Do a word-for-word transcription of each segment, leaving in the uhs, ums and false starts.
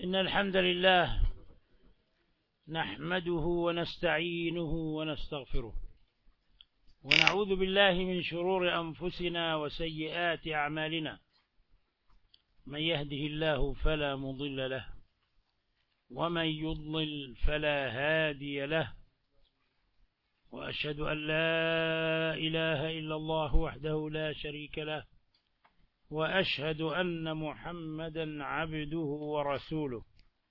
إن الحمد لله نحمده ونستعينه ونستغفره ونعوذ بالله من شرور أنفسنا وسيئات أعمالنا. من يهده الله فلا مضل له ومن يضلل فلا هادي له، وأشهد أن لا إله إلا الله وحده لا شريك له، وأشهد أن محمدا عبده ورسوله.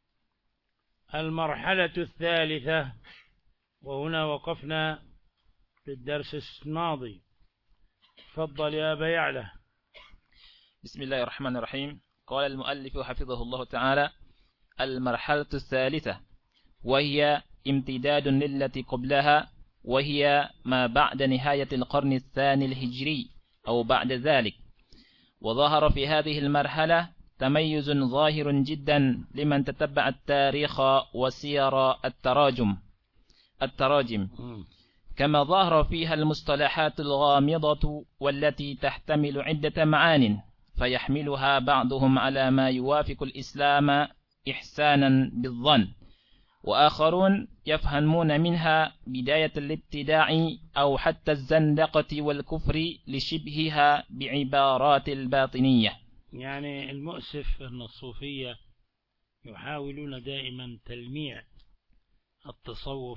المرحلة الثالثة، وهنا وقفنا في الدرس الماضي. تفضل يا أبا يعلى. بسم الله الرحمن الرحيم. قال المؤلف حفظه الله تعالى: المرحلة الثالثة، وهي امتداد للتي قبلها، وهي ما بعد نهاية القرن الثاني الهجري أو بعد ذلك. وظهر في هذه المرحلة تميز ظاهر جدا لمن تتبع التاريخ وسير التراجم التراجم كما ظهر فيها المصطلحات الغامضة والتي تحتمل عدة معان، فيحملها بعضهم على ما يوافق الإسلام إحسانا بالظن، وآخرون يفهمون منها بداية الابتداع أو حتى الزندقة والكفر لشبهها بعبارات الباطنية. يعني المؤسف أن الصوفية يحاولون دائما تلميع التصوف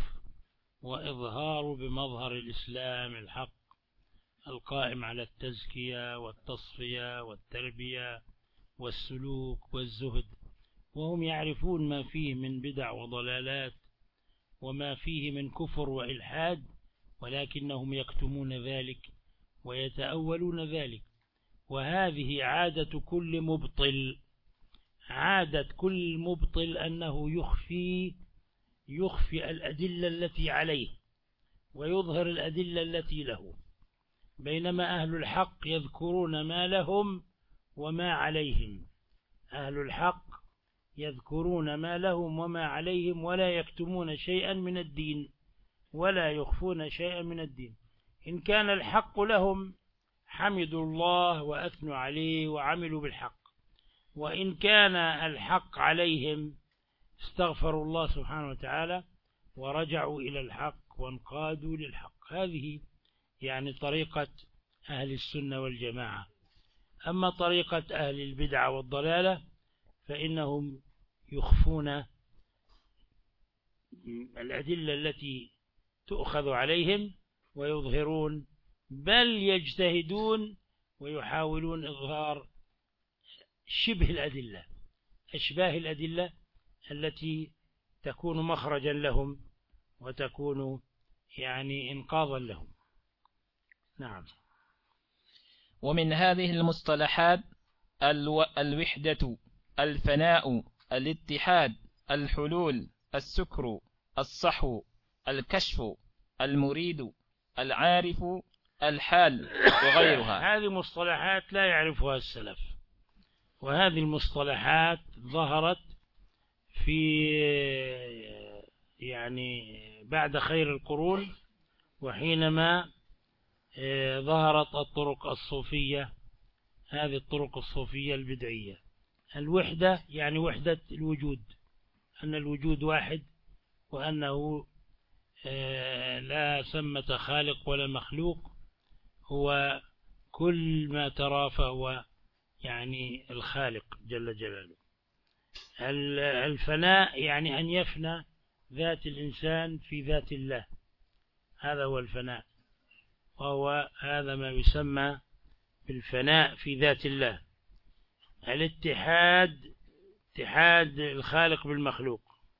وإظهار بمظهر الإسلام الحق القائم على التزكية والتصفية والتربية والسلوك والزهد، وهم يعرفون ما فيه من بدع وضلالات وما فيه من كفر وإلحاد، ولكنهم يكتمون ذلك ويتأولون ذلك. وهذه عادة كل مبطل، عادة كل مبطل أنه يخفي يخفي الأدلة التي عليه ويظهر الأدلة التي له، بينما أهل الحق يذكرون ما لهم وما عليهم. أهل الحق يذكرون ما لهم وما عليهم ولا يكتمون شيئا من الدين ولا يخفون شيئا من الدين. إن كان الحق لهم حمدوا الله وأثنوا عليه وعملوا بالحق، وإن كان الحق عليهم استغفروا الله سبحانه وتعالى ورجعوا إلى الحق وانقادوا للحق. هذه يعني طريقة أهل السنة والجماعة. أما طريقة أهل البدع والضلالة فإنهم يخفون الأدلة التي تؤخذ عليهم ويظهرون، بل يجتهدون ويحاولون إظهار شبه الأدلة، أشباه الأدلة التي تكون مخرجا لهم وتكون يعني إنقاذا لهم. نعم. ومن هذه المصطلحات الو... الوحدة، الفناء، الاتحاد، الحلول، السكر، الصحو، الكشف، المريد، العارف، الحال وغيرها. هذه مصطلحات لا يعرفها السلف، وهذه المصطلحات ظهرت في يعني بعد خير القرون، وحينما ظهرت الطرق الصوفية، هذه الطرق الصوفية البدعية. الوحدة يعني وحدة الوجود، أن الوجود واحد، وأنه لا ثمة خالق ولا مخلوق، هو كل ما ترى فهو يعني الخالق جل جلاله. الفناء يعني أن يفنى ذات الإنسان في ذات الله، هذا هو الفناء، وهو هذا ما يسمى بالفناء في ذات الله. الاتحاد اتحاد الخالق بالمخلوق.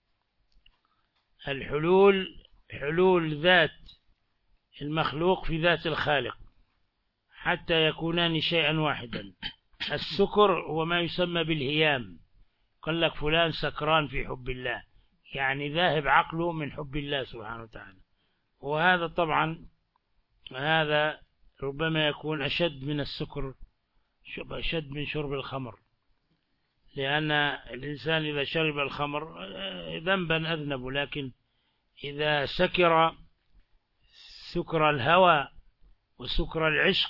الحلول حلول ذات المخلوق في ذات الخالق حتى يكونان شيئا واحدا. السكر هو ما يسمى بالهيام، قال لك فلان سكران في حب الله، يعني ذاهب عقله من حب الله سبحانه وتعالى. وهذا طبعا هذا ربما يكون أشد من السكر، أشد من شرب الخمر، لأن الإنسان إذا شرب الخمر ذنبا أذنب، لكن إذا سكر سكر الهوى وسكر العشق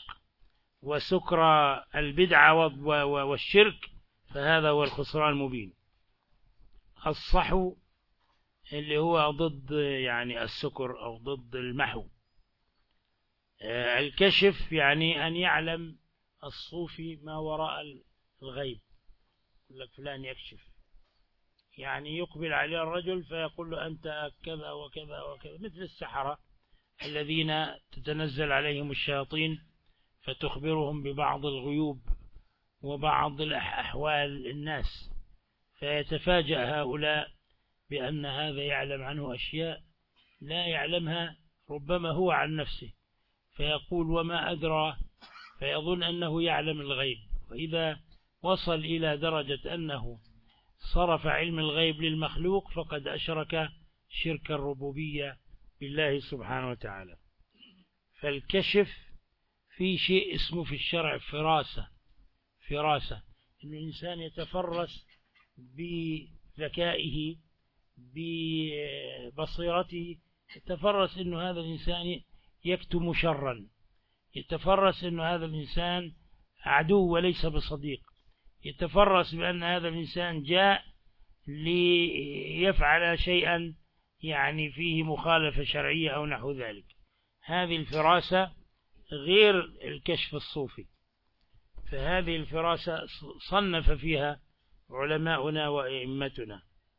وسكر البدعة والشرك فهذا هو الخسران المبين. الصحو اللي هو ضد يعني السكر أو ضد المحو. الكشف يعني أن يعلم الصوفي ما وراء الغيب، يقول لك فلان يكشف، يعني يقبل عليه الرجل فيقول له أنت كذا وكذا وكذا، مثل السحرة الذين تتنزل عليهم الشياطين فتخبرهم ببعض الغيوب وبعض أحوال الناس، فيتفاجأ هؤلاء بأن هذا يعلم عنه أشياء لا يعلمها ربما هو عن نفسه، فيقول وما أدرى، فيظن أنه يعلم الغيب. وإذا وصل إلى درجة أنه صرف علم الغيب للمخلوق فقد أشرك شرك الربوبية بالله سبحانه وتعالى. فالكشف في شيء اسمه في الشرع فراسة، فراسة إن الإنسان يتفرس بذكائه ببصيرته، يتفرس إنه هذا الإنسان يكتم شرا، يتفرس إنه هذا الإنسان عدو وليس بصديق، يتفرس بأن هذا الإنسان جاء ليفعل شيئا يعني فيه مخالفة شرعية أو نحو ذلك. هذه الفراسة غير الكشف الصوفي، فهذه الفراسة صنف فيها علماؤنا وأئمتنا.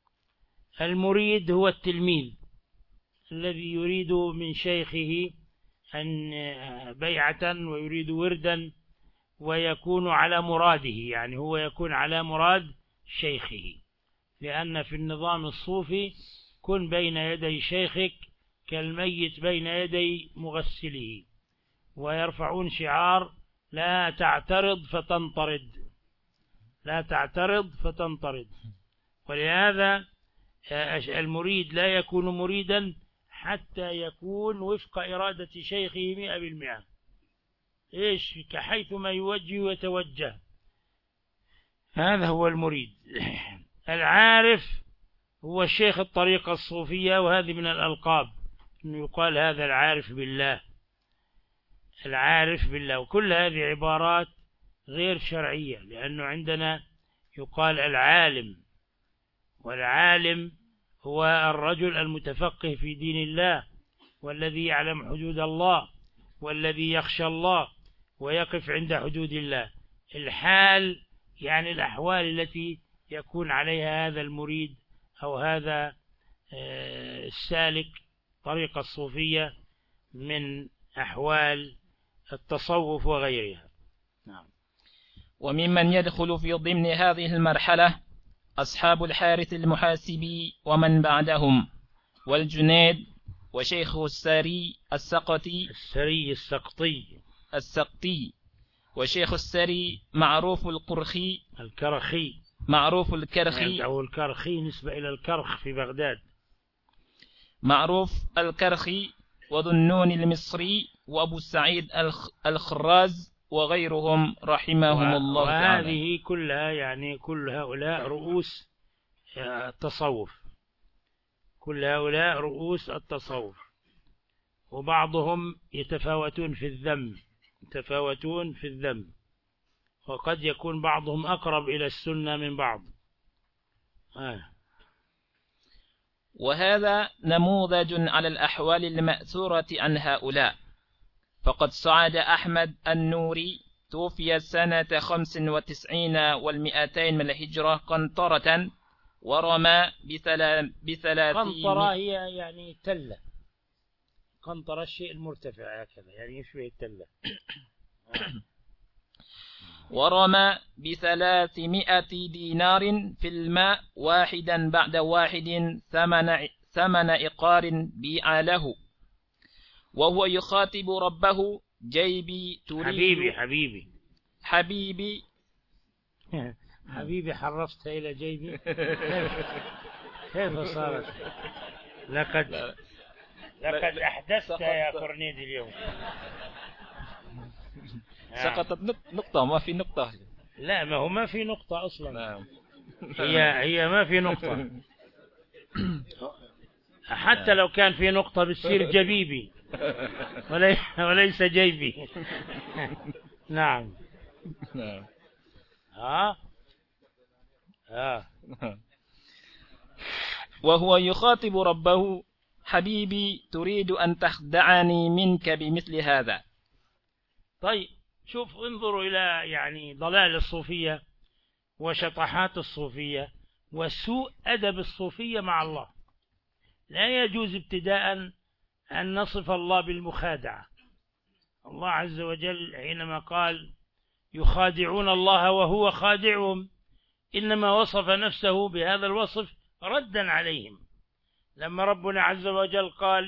المريد هو التلميذ الذي يريد من شيخه أن بيعة ويريد وردا ويكون على مراده، يعني هو يكون على مراد شيخه، لأن في النظام الصوفي كن بين يدي شيخك كالميت بين يدي مغسله، ويرفعون شعار لا تعترض فتنطرد، لا تعترض فتنطرد. ولهذا المريد لا يكون مريدا حتى يكون وفق إرادة شيخه مئة بالمئة، إيش كحيثما يوجه ويتوجه، هذا هو المريد. العارف هو الشيخ الطريقة الصوفية، وهذه من الألقاب إنه يقال هذا العارف بالله، العارف بالله. وكل هذه عبارات غير شرعية، لأنه عندنا يقال العالم، والعالم هو الرجل المتفقه في دين الله والذي يعلم حدود الله والذي يخشى الله ويقف عند حدود الله. الحال يعني الأحوال التي يكون عليها هذا المريد أو هذا السالك طريقة الصوفية من أحوال التصوف وغيرها. نعم. وممن يدخل في ضمن هذه المرحلة أصحاب الحارث المحاسبي ومن بعدهم، والجنيد وشيخ السري السقطي السري السقطي السقطي وشيخ السري معروف القرخي الكرخي معروف الكرخي أو الكرخي نسبة إلى الكرخ في بغداد، معروف الكرخي وذنون المصري وأبو سعيد الخراز وغيرهم رحمهم الله تعالى. وهذه كلها يعني كل هؤلاء رؤوس التصوف، كل هؤلاء رؤوس التصوف، وبعضهم يتفاوتون في الذم، يتفاوتون في الذم، وقد يكون بعضهم أقرب إلى السنة من بعض. آه. وهذا نموذج على الأحوال المأثورة عن هؤلاء. فقد صعد أحمد النوري توفي سنة خمس وتسعين والمئتين من الهجرة قنطرة، ورمى بثلاثين. قنطرة هي يعني تلة، قنطرة الشيء المرتفع هكذا يعني يشبه التلة. ورمى بثلاثمائة دينار في الماء واحدا بعد واحد ثمن, ثمن إقار بيع له، وهو يخاطب ربه جيبي تريد حبيبي حبيبي حبيبي حبيبي حرصت إلى جيبي. كيف صارت؟ لقد لقد أحدثت يا كورنيدي اليوم. سقطت نقطة، ما في نقطة. لا، ما هو ما في نقطة أصلا. نعم. هي هي ما في نقطة. حتى لو كان في نقطة بتصير جبيبي وليس جيبي. نعم. نعم. ها ها وهو يخاطب ربه: حبيبي تريد أن تخدعني منك بمثل هذا. طيب شوف، انظروا إلى يعني ضلال الصوفية وشطحات الصوفية وسوء أدب الصوفية مع الله. لا يجوز ابتداء أن نصف الله بالمخادعة. الله عز وجل حينما قال يخادعون الله وهو خادعهم، إنما وصف نفسه بهذا الوصف ردا عليهم. لما ربنا عز وجل قال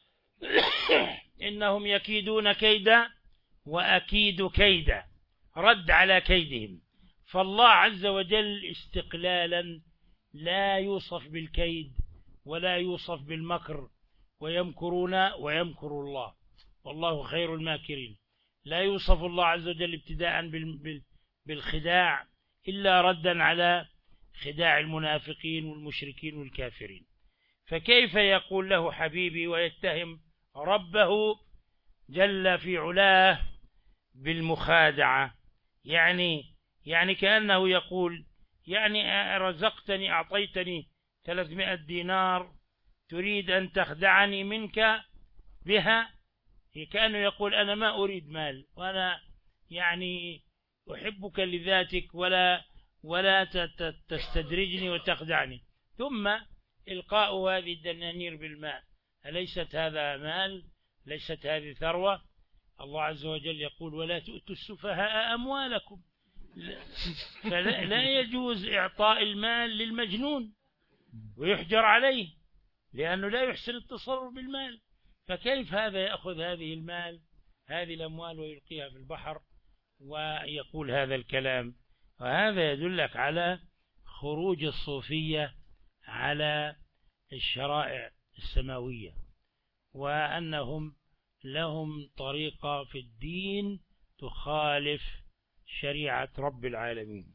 إنهم يكيدون كيدا وأكيد كيدا، رد على كيدهم. فالله عز وجل استقلالا لا يوصف بالكيد ولا يوصف بالمكر، ويمكرون ويمكر الله والله خير الماكرين. لا يوصف الله عز وجل ابتداء بالخداع إلا ردا على خداع المنافقين والمشركين والكافرين. فكيف يقول له حبيبي ويتهم ربه جل في علاه بالمخادعة؟ يعني يعني كأنه يقول يعني رزقتني أعطيتني ثلاثمائة دينار تريد أن تخدعني منك بها. كأنه يقول أنا ما أريد مال، وأنا يعني أحبك لذاتك ولا ولا تستدرجني وتخدعني. ثم إلقاء هذه الدنانير بالماء، أليست هذا مال؟ ليست هذه ثروة؟ الله عز وجل يقول ولا تؤتوا السفهاء أموالكم. فلا لا يجوز إعطاء المال للمجنون ويحجر عليه لأنه لا يحسن التصرف بالمال. فكيف هذا يأخذ هذه المال هذه الأموال ويلقيها في البحر ويقول هذا الكلام؟ وهذا يدلك على خروج الصوفية على الشرائع السماوية، وأنهم لهم طريقة في الدين تخالف شريعة رب العالمين.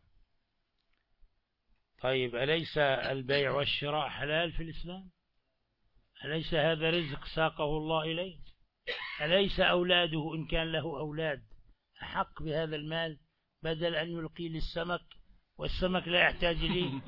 طيب أليس البيع والشراء حلال في الإسلام؟ أليس هذا رزق ساقه الله إليه؟ أليس أولاده إن كان له أولاد أحق بهذا المال بدل أن يلقي للسمك والسمك لا يحتاج إليه؟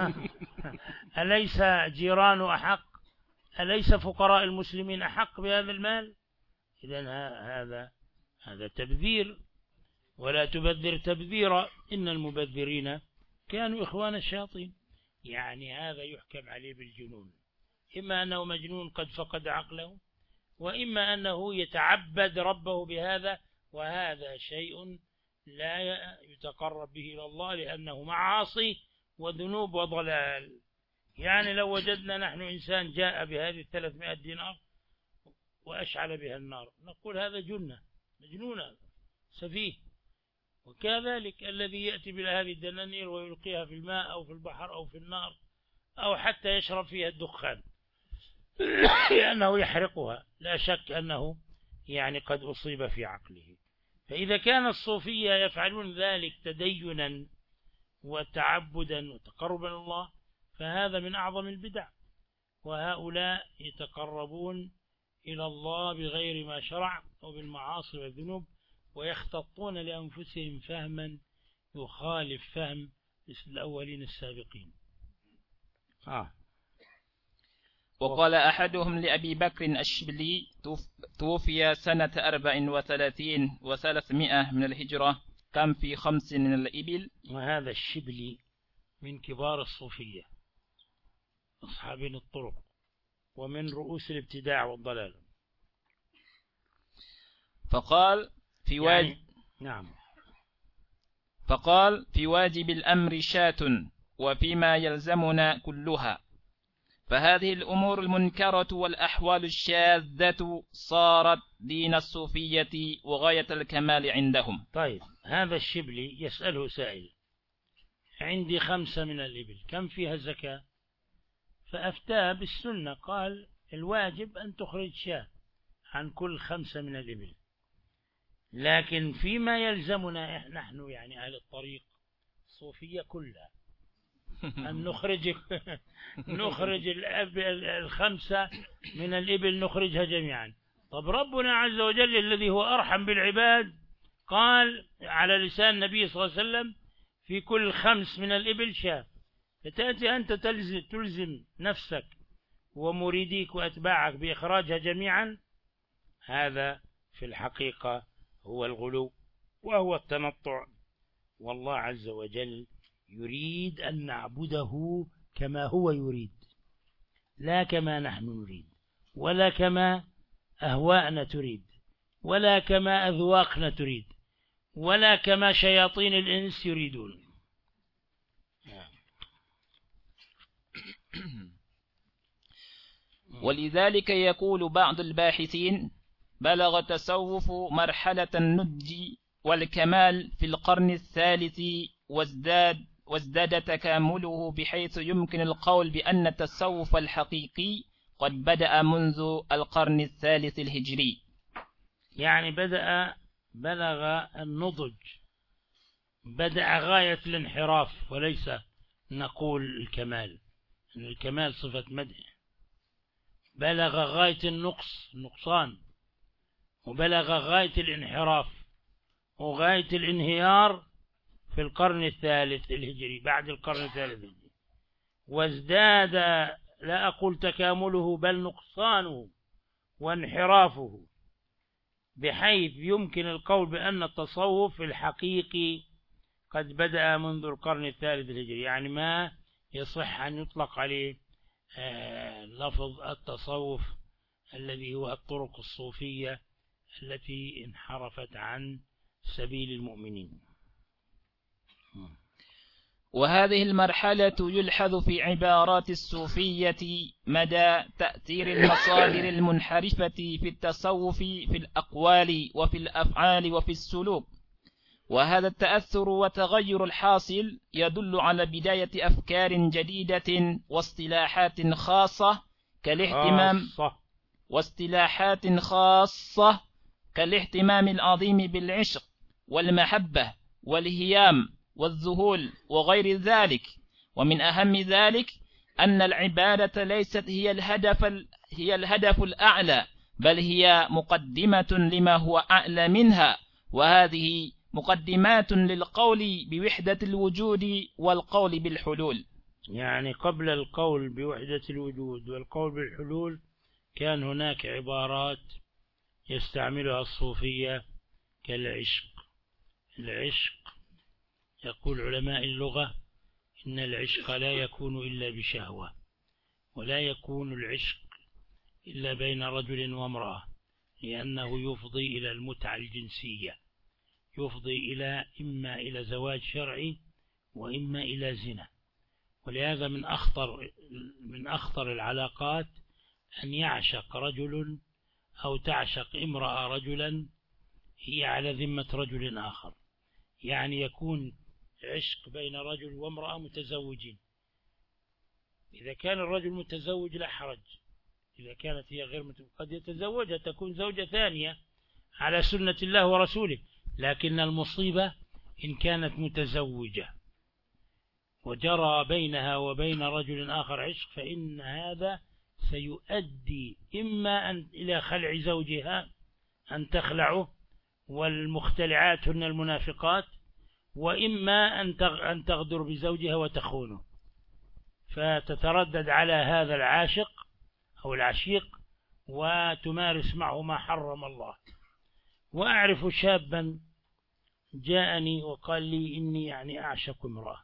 أليس جيرانه أحق؟ أليس فقراء المسلمين أحق بهذا المال؟ إذن هذا هذا تبذير، ولا تبذر تبذيرا إن المبذرين كانوا إخوان الشياطين. يعني هذا يحكم عليه بالجنون، إما أنه مجنون قد فقد عقله، وإما أنه يتعبد ربه بهذا، وهذا شيء لا يتقرب به إلى الله لأنه معاصي وذنوب وضلال. يعني لو وجدنا نحن إنسان جاء بهذه الثلاثمائة دينار وأشعل بها النار نقول هذا جنة مجنون سفيه. وكذلك الذي يأتي بهذه الدنانير ويلقيها في الماء أو في البحر أو في النار أو حتى يشرب فيها الدخان لأنه يحرقها، لا شك أنه يعني قد أصيب في عقله. فإذا كان الصوفية يفعلون ذلك تدينا وتعبدا وتقربا الله فهذا من أعظم البدع. وهؤلاء يتقربون إلى الله بغير ما شرع وبالمعاصي والذنوب، ويختطون لأنفسهم فهما يخالف فهم الأولين السابقين. آه. وقال أحدهم لأبي بكر الشبلي توفي سنة أربع وثلاثين وثلاثمائة من الهجرة، كم في خمس من الإبل. وهذا الشبلي من كبار الصوفية أصحابين الطرق ومن رؤوس الابتداع والضلال. فقال في واجب يعني نعم فقال في واجب الأمر شاة وفيما يلزمنا كلها. فهذه الأمور المنكرة والأحوال الشاذة صارت دين الصوفية وغاية الكمال عندهم. طيب هذا الشبلي يسأله سائل عندي خمسة من الإبل كم فيها الزكاة؟ فأفتاه بالسنة، قال الواجب أن تخرج شاة عن كل خمسة من الإبل، لكن فيما يلزمنا نحن يعني أهل الطريق الصوفية كلها أن نخرج نخرج الخمسة من الإبل نخرجها جميعا. طب ربنا عز وجل الذي هو أرحم بالعباد قال على لسان النبي صلى الله عليه وسلم في كل خمس من الإبل شاة، فتأتي أنت تلزم, تلزم نفسك ومريديك وأتباعك بإخراجها جميعا، هذا في الحقيقة هو الغلو وهو التنطع. والله عز وجل يريد أن نعبده كما هو يريد، لا كما نحن نريد، ولا كما أهواءنا تريد، ولا كما أذواقنا تريد، ولا كما شياطين الإنس يريدون. ولذلك يقول بعض الباحثين: بلغ التصوف مرحلة النضج والكمال في القرن الثالث، وازداد, وازداد تكامله بحيث يمكن القول بأن التصوف الحقيقي قد بدأ منذ القرن الثالث الهجري. يعني بدأ بلغ النضج، بدأ غاية الانحراف، وليس نقول الكمال، الكمال صفة مدح. بلغ غاية النقص، النقصان، وبلغ غاية الانحراف وغاية الانهيار في القرن الثالث الهجري، بعد القرن الثالث الهجري. وازداد، لا أقول تكامله، بل نقصانه وانحرافه، بحيث يمكن القول بأن التصوف الحقيقي قد بدأ منذ القرن الثالث الهجري. يعني ما يصح أن يطلق عليه آه لفظ التصوف الذي هو الطرق الصوفية التي انحرفت عن سبيل المؤمنين. وهذه المرحلة يلحظ في عبارات الصوفية مدى تأثير المصادر المنحرفة في التصوف في الأقوال وفي الأفعال وفي السلوك. وهذا التأثر والتغير الحاصل يدل على بداية أفكار جديدة واصطلاحات خاصة كالاهتمام واصطلاحات خاصة كالاهتمام العظيم بالعشق والمحبة والهيام والذهول وغير ذلك. ومن أهم ذلك أن العبادة ليست هي الهدف هي الهدف الأعلى، بل هي مقدمة لما هو أعلى منها، وهذه مقدمات للقول بوحدة الوجود والقول بالحلول. يعني قبل القول بوحدة الوجود والقول بالحلول كان هناك عبارات يستعملها الصوفية كالعشق. العشق يقول علماء اللغة إن العشق لا يكون إلا بشهوة، ولا يكون العشق إلا بين رجل وامرأة، لأنه يفضي إلى المتعة الجنسية، يفضي إلى إما إلى زواج شرعي وإما إلى زنا. ولهذا من أخطر من أخطر العلاقات أن يعشق رجل أو تعشق امرأة رجلا هي على ذمة رجل آخر. يعني يكون عشق بين رجل وامرأة متزوجين، إذا كان الرجل متزوج لا حرج، إذا كانت هي غير متزوجة قد يتزوجها تكون زوجة ثانية على سنة الله ورسوله. لكن المصيبة إن كانت متزوجة وجرى بينها وبين رجل آخر عشق، فإن هذا سيؤدي إما أن إلى خلع زوجها أن تخلعه، والمختلعات هن المنافقات، وإما أن تغدر بزوجها وتخونه، فتتردد على هذا العاشق أو العشيق وتمارس معه ما حرم الله. وأعرف شابا جاءني وقال لي إني يعني أعشق امرأة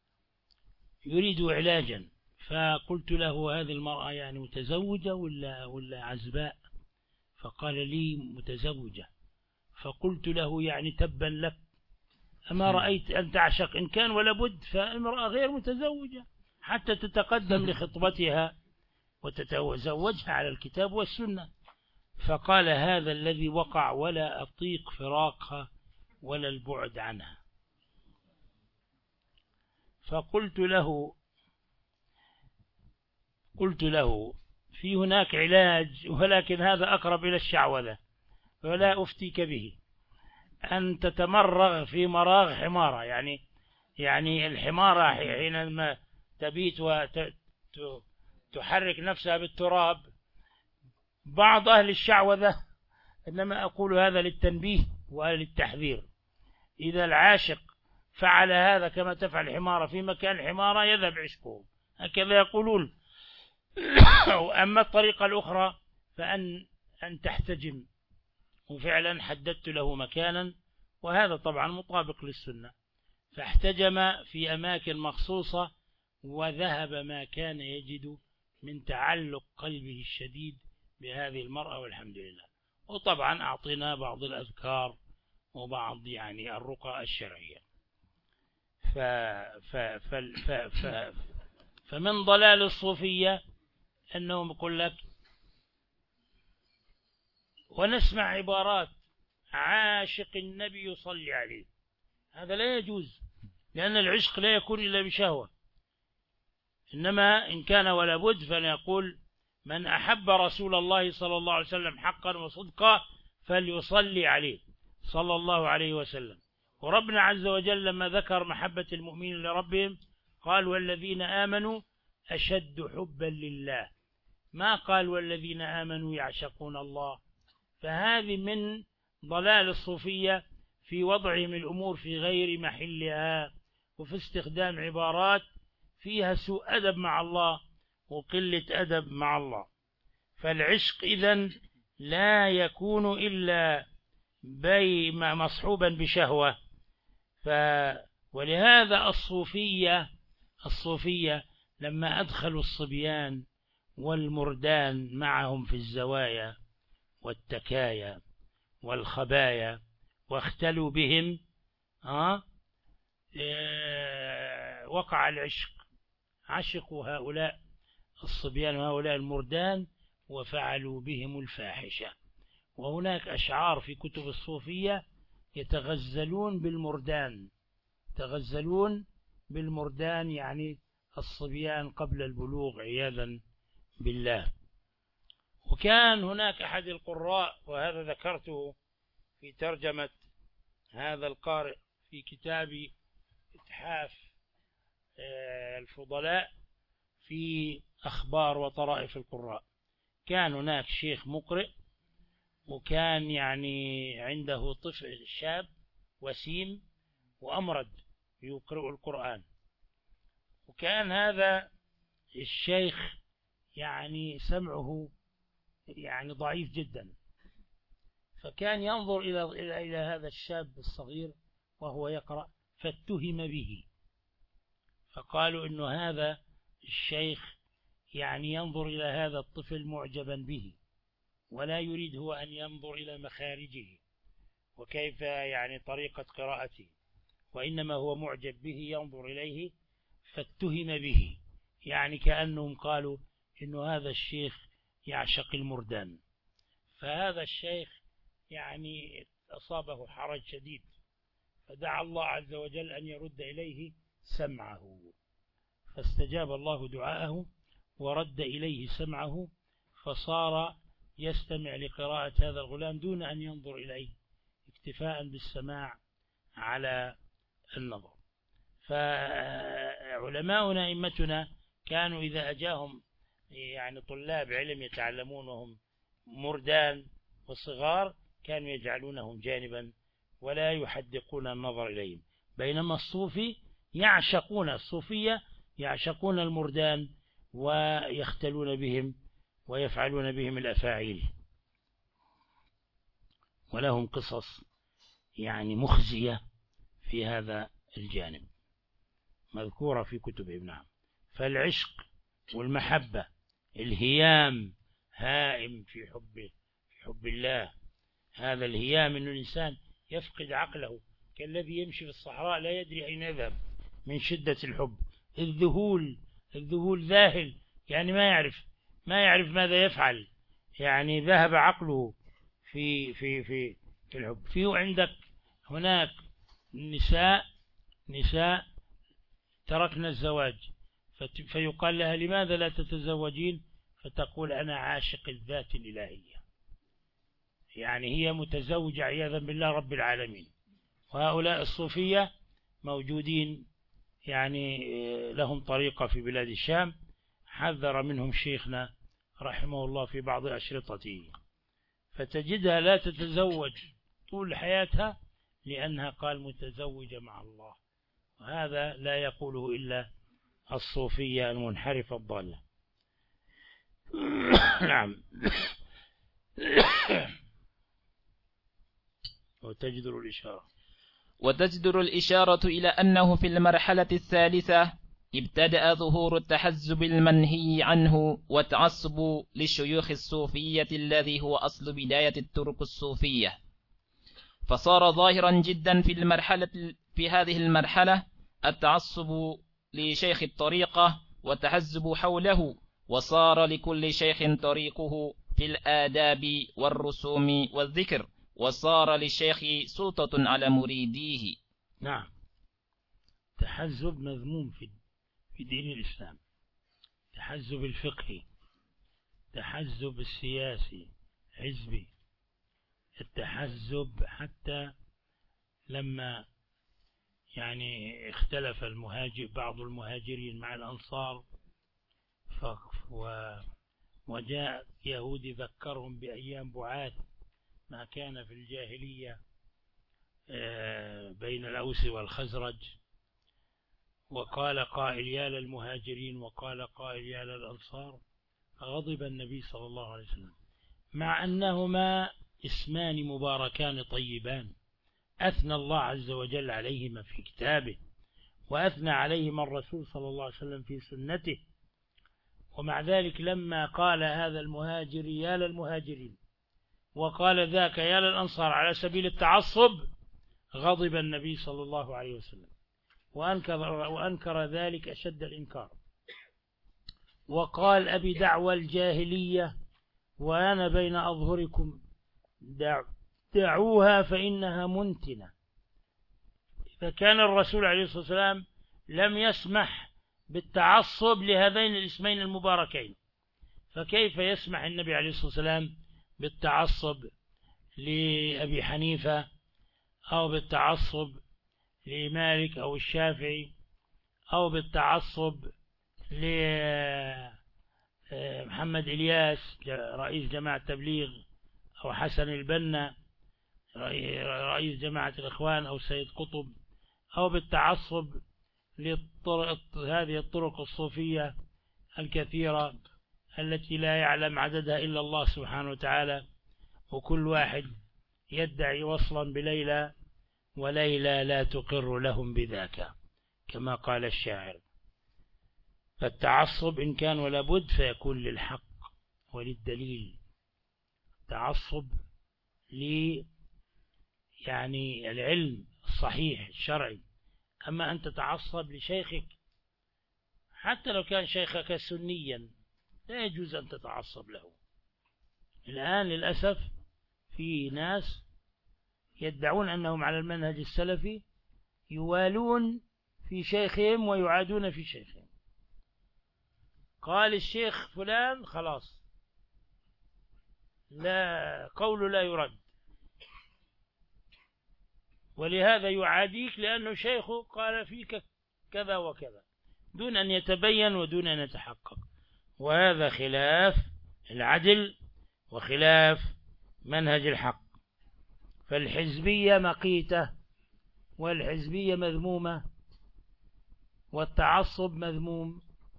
يريد علاجا، فقلت له هذه المرأة يعني متزوجة ولا, ولا عزباء؟ فقال لي متزوجة. فقلت له يعني تبا لك، أما رأيت أن تعشق إن كان ولا بد فامرأة غير متزوجة حتى تتقدم لخطبتها وتتزوجها على الكتاب والسنة. فقال هذا الذي وقع ولا أطيق فراقها ولا البعد عنها. فقلت له قلت له في هناك علاج، ولكن هذا أقرب إلى الشعوذة ولا أفتيك به، أن تتمرغ في مراغ حمارة. يعني يعني الحمارة حينما تبيت وتحرك نفسها بالتراب، بعض أهل الشعوذة، إنما أقول هذا للتنبيه وللتحذير، إذا العاشق فعل هذا كما تفعل الحمارة في مكان الحمارة يذهب عشقه، هكذا يقولون. أما الطريقة الأخرى فأن أن تحتجم، وفعلا حددت له مكانا، وهذا طبعا مطابق للسنة، فاحتجم في أماكن مخصوصة وذهب ما كان يجد من تعلق قلبه الشديد بهذه المرأة، والحمد لله. وطبعا أعطينا بعض الأذكار وبعض يعني الرقى الشرعية. ف ف ف ف ف فمن ضلال الصوفية أنهم يقول لك، ونسمع عبارات عاشق النبي يصلي عليه، هذا لا يجوز، لأن العشق لا يكون إلا بشهوة، إنما إن كان ولا بد فنقول من أحب رسول الله صلى الله عليه وسلم حقا وصدقا فليصلي عليه صلى الله عليه وسلم. وربنا عز وجل لما ذكر محبة المؤمنين لربهم قال والذين آمنوا أشد حبا لله، ما قال والذين آمنوا يعشقون الله. فهذه من ضلال الصوفية في وضعهم الأمور في غير محلها، وفي استخدام عبارات فيها سوء أدب مع الله وقلة أدب مع الله. فالعشق إذن لا يكون إلا بي مصحوبا بشهوة. ف ولهذا الصوفية الصوفية لما أدخلوا الصبيان والمردان معهم في الزوايا والتكايا والخبايا واختلوا بهم، آه وقع العشق، عشقوا هؤلاء الصبيان وهؤلاء المردان وفعلوا بهم الفاحشة. وهناك أشعار في كتب الصوفية يتغزلون بالمردان، يتغزلون بالمردان يعني الصبيان قبل البلوغ عياذا بالله. وكان هناك أحد القراء، وهذا ذكرته في ترجمة هذا القارئ في كتاب إتحاف الفضلاء في أخبار وطرائف القراء، كان هناك شيخ مقرئ، وكان يعني عنده طفل شاب وسيم وأمرد يقرأ القرآن. وكان هذا الشيخ يعني سمعه يعني ضعيف جدا، فكان ينظر إلى إلى إلى هذا الشاب الصغير وهو يقرأ فاتهم به، فقالوا إنه هذا الشيخ يعني ينظر إلى هذا الطفل معجبا به، ولا يريد هو أن ينظر إلى مخارجه وكيف يعني طريقة قراءته، وإنما هو معجب به ينظر إليه، فاتهم به، يعني كأنهم قالوا إنه هذا الشيخ يعشق المردان. فهذا الشيخ يعني أصابه حرج شديد، فدعا الله عز وجل أن يرد إليه سمعه، فاستجاب الله دعاءه ورد إليه سمعه، فصار يستمع لقراءة هذا الغلام دون أن ينظر إليه، اكتفاء بالسماع على النظر. فعلماؤنا أئمتنا كانوا إذا أجاهم يعني طلاب علم يتعلمون وهم مردان وصغار كانوا يجعلونهم جانبا ولا يحدقون النظر إليهم، بينما الصوفي يعشقون الصوفية يعشقون المردان ويختلون بهم ويفعلون بهم الأفاعيل. ولهم قصص يعني مخزية في هذا الجانب مذكورة في كتبهم. نعم. فالعشق والمحبة الهيام هائم في حب في حب الله. هذا الهيام أن الإنسان يفقد عقله كالذي يمشي في الصحراء لا يدري أين يذهب من شدة الحب. الذهول الذهول ذاهل يعني ما يعرف ما يعرف ماذا يفعل، يعني ذهب عقله في في في في الحب. فيه عندك هناك نساء نساء تركنا الزواج فيقال لها لماذا لا تتزوجين؟ فتقول أنا عاشق الذات الإلهية، يعني هي متزوجة عياذا بالله رب العالمين. وهؤلاء الصوفية موجودين يعني لهم طريقة في بلاد الشام، حذر منهم شيخنا رحمه الله في بعض أشرطته، فتجدها لا تتزوج طول حياتها لأنها قال متزوجة مع الله، وهذا لا يقوله إلا الصوفية المنحرفة الضالة. نعم. وتجدر الإشارة وتجدر الإشارة إلى أنه في المرحلة الثالثة ابتدأ ظهور التحزب المنهي عنه والتعصب للشيوخ الصوفية الذي هو أصل بداية الطرق الصوفية، فصار ظاهرا جدا في المرحلة في هذه المرحلة التعصب لشيخ الطريقة والتحزب حوله، وصار لكل شيخ طريقه في الآداب والرسوم والذكر، وصار للشيخ سلطة على مريديه. نعم. تحزب مذموم في في دين الإسلام، تحزب الفقهي، تحزب السياسي حزبي، التحزب حتى لما يعني اختلف المهاجر بعض المهاجرين مع الأنصار وجاء يهودي ذكرهم بأيام بعاث ما كان في الجاهلية بين الأوس والخزرج، وقال قائل يا للمهاجرين وقال قائل يا للأنصار، غضب النبي صلى الله عليه وسلم مع أنهما اسمان مباركان طيبان أثنى الله عز وجل عليهما في كتابه، وأثنى عليهما الرسول صلى الله عليه وسلم في سنته، ومع ذلك لما قال هذا المهاجر يا للمهاجرين وقال ذاك يا للأنصار على سبيل التعصب، غضب النبي صلى الله عليه وسلم وأنكر, وأنكر ذلك أشد الإنكار، وقال أبي دعوى الجاهلية وأنا بين أظهركم دع دعوها فإنها منتنة. فكان الرسول عليه الصلاة والسلام لم يسمح بالتعصب لهذين الاسمين المباركين، فكيف يسمح النبي عليه الصلاة والسلام بالتعصب لأبي حنيفة أو بالتعصب لمالك أو الشافعي أو بالتعصب لمحمد إلياس رئيس جماعة التبليغ أو حسن البنا رئيس جماعة الإخوان أو سيد قطب، أو بالتعصب للطرق هذه الطرق الصوفية الكثيرة التي لا يعلم عددها إلا الله سبحانه وتعالى، وكل واحد يدعي وصلا بليلى وليلى لا تقر لهم بذاك كما قال الشاعر. فالتعصب إن كان ولا بد فيكون للحق وللدليل، تعصب لي يعني العلم الصحيح الشرعي. أما أن تتعصب لشيخك حتى لو كان شيخك سنيا لا يجوز أن تتعصب له. الآن للأسف في ناس يدعون أنهم على المنهج السلفي يوالون في شيخهم ويعادون في شيخهم. قال الشيخ فلان خلاص لا قول لا يرد، ولهذا يعاديك لأنه شيخه قال فيك كذا وكذا دون أن يتبين ودون أن يتحقق، وهذا خلاف العدل وخلاف منهج الحق. فالحزبية مقيتة والحزبية مذمومة والتعصب مذموم.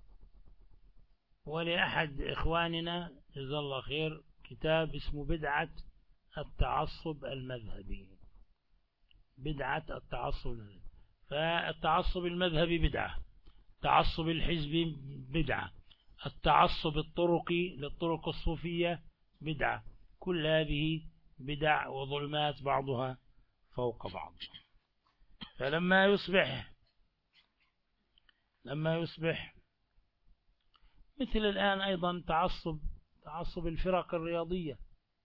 ولأحد إخواننا جزاه الله خير كتاب اسمه بدعة التعصب المذهبي، بدعة التعصب المذهبي. فالتعصب المذهبي بدعة، التعصب الحزبي بدعة، التعصب الطرقي للطرق الصوفية بدعة، كل هذه بدع وظلمات بعضها فوق بعض. فلما يصبح لما يصبح مثل الآن أيضا تعصب تعصب الفرق الرياضية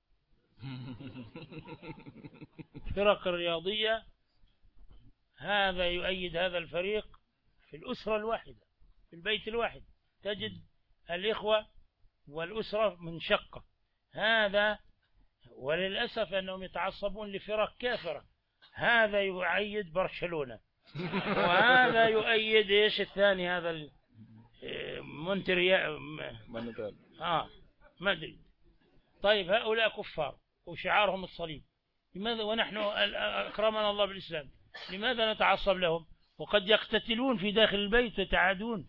الفرق الرياضية هذا يؤيد هذا الفريق في الأسرة الواحدة في البيت الواحد، تجد الإخوة والأسرة منشقة. هذا وللأسف أنهم يتعصبون لفرق كافرة، هذا يؤيد برشلونة وهذا يؤيد إيش الثاني هذا مونتريال آه ما أدري. طيب هؤلاء كفار وشعارهم الصليب، لماذا ونحن أكرمنا الله بالإسلام لماذا نتعصب لهم؟ وقد يقتتلون في داخل البيت ويتعادون.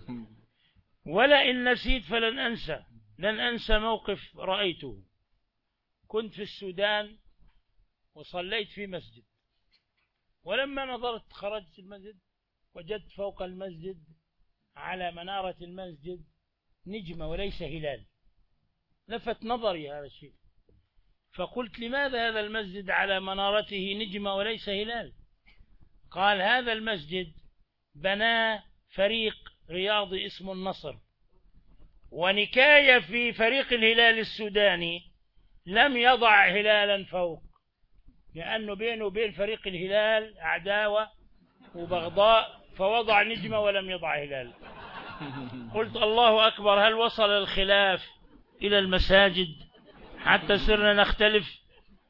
ولئن نسيت فلن أنسى، لن أنسى موقف رأيته. كنت في السودان وصليت في مسجد، ولما نظرت خرجت المسجد وجدت فوق المسجد على منارة المسجد نجمة وليس هلال. لفت نظري هذا الشيء، فقلت لماذا هذا المسجد على منارته نجمة وليس هلال؟ قال هذا المسجد بناه فريق رياضي اسمه النصر، ونكاية في فريق الهلال السوداني لم يضع هلالا فوق، لأنه بينه وبين فريق الهلال عداوة وبغضاء، فوضع نجمة ولم يضع هلال. قلت الله أكبر، هل وصل الخلاف إلى المساجد حتى صرنا نختلف؟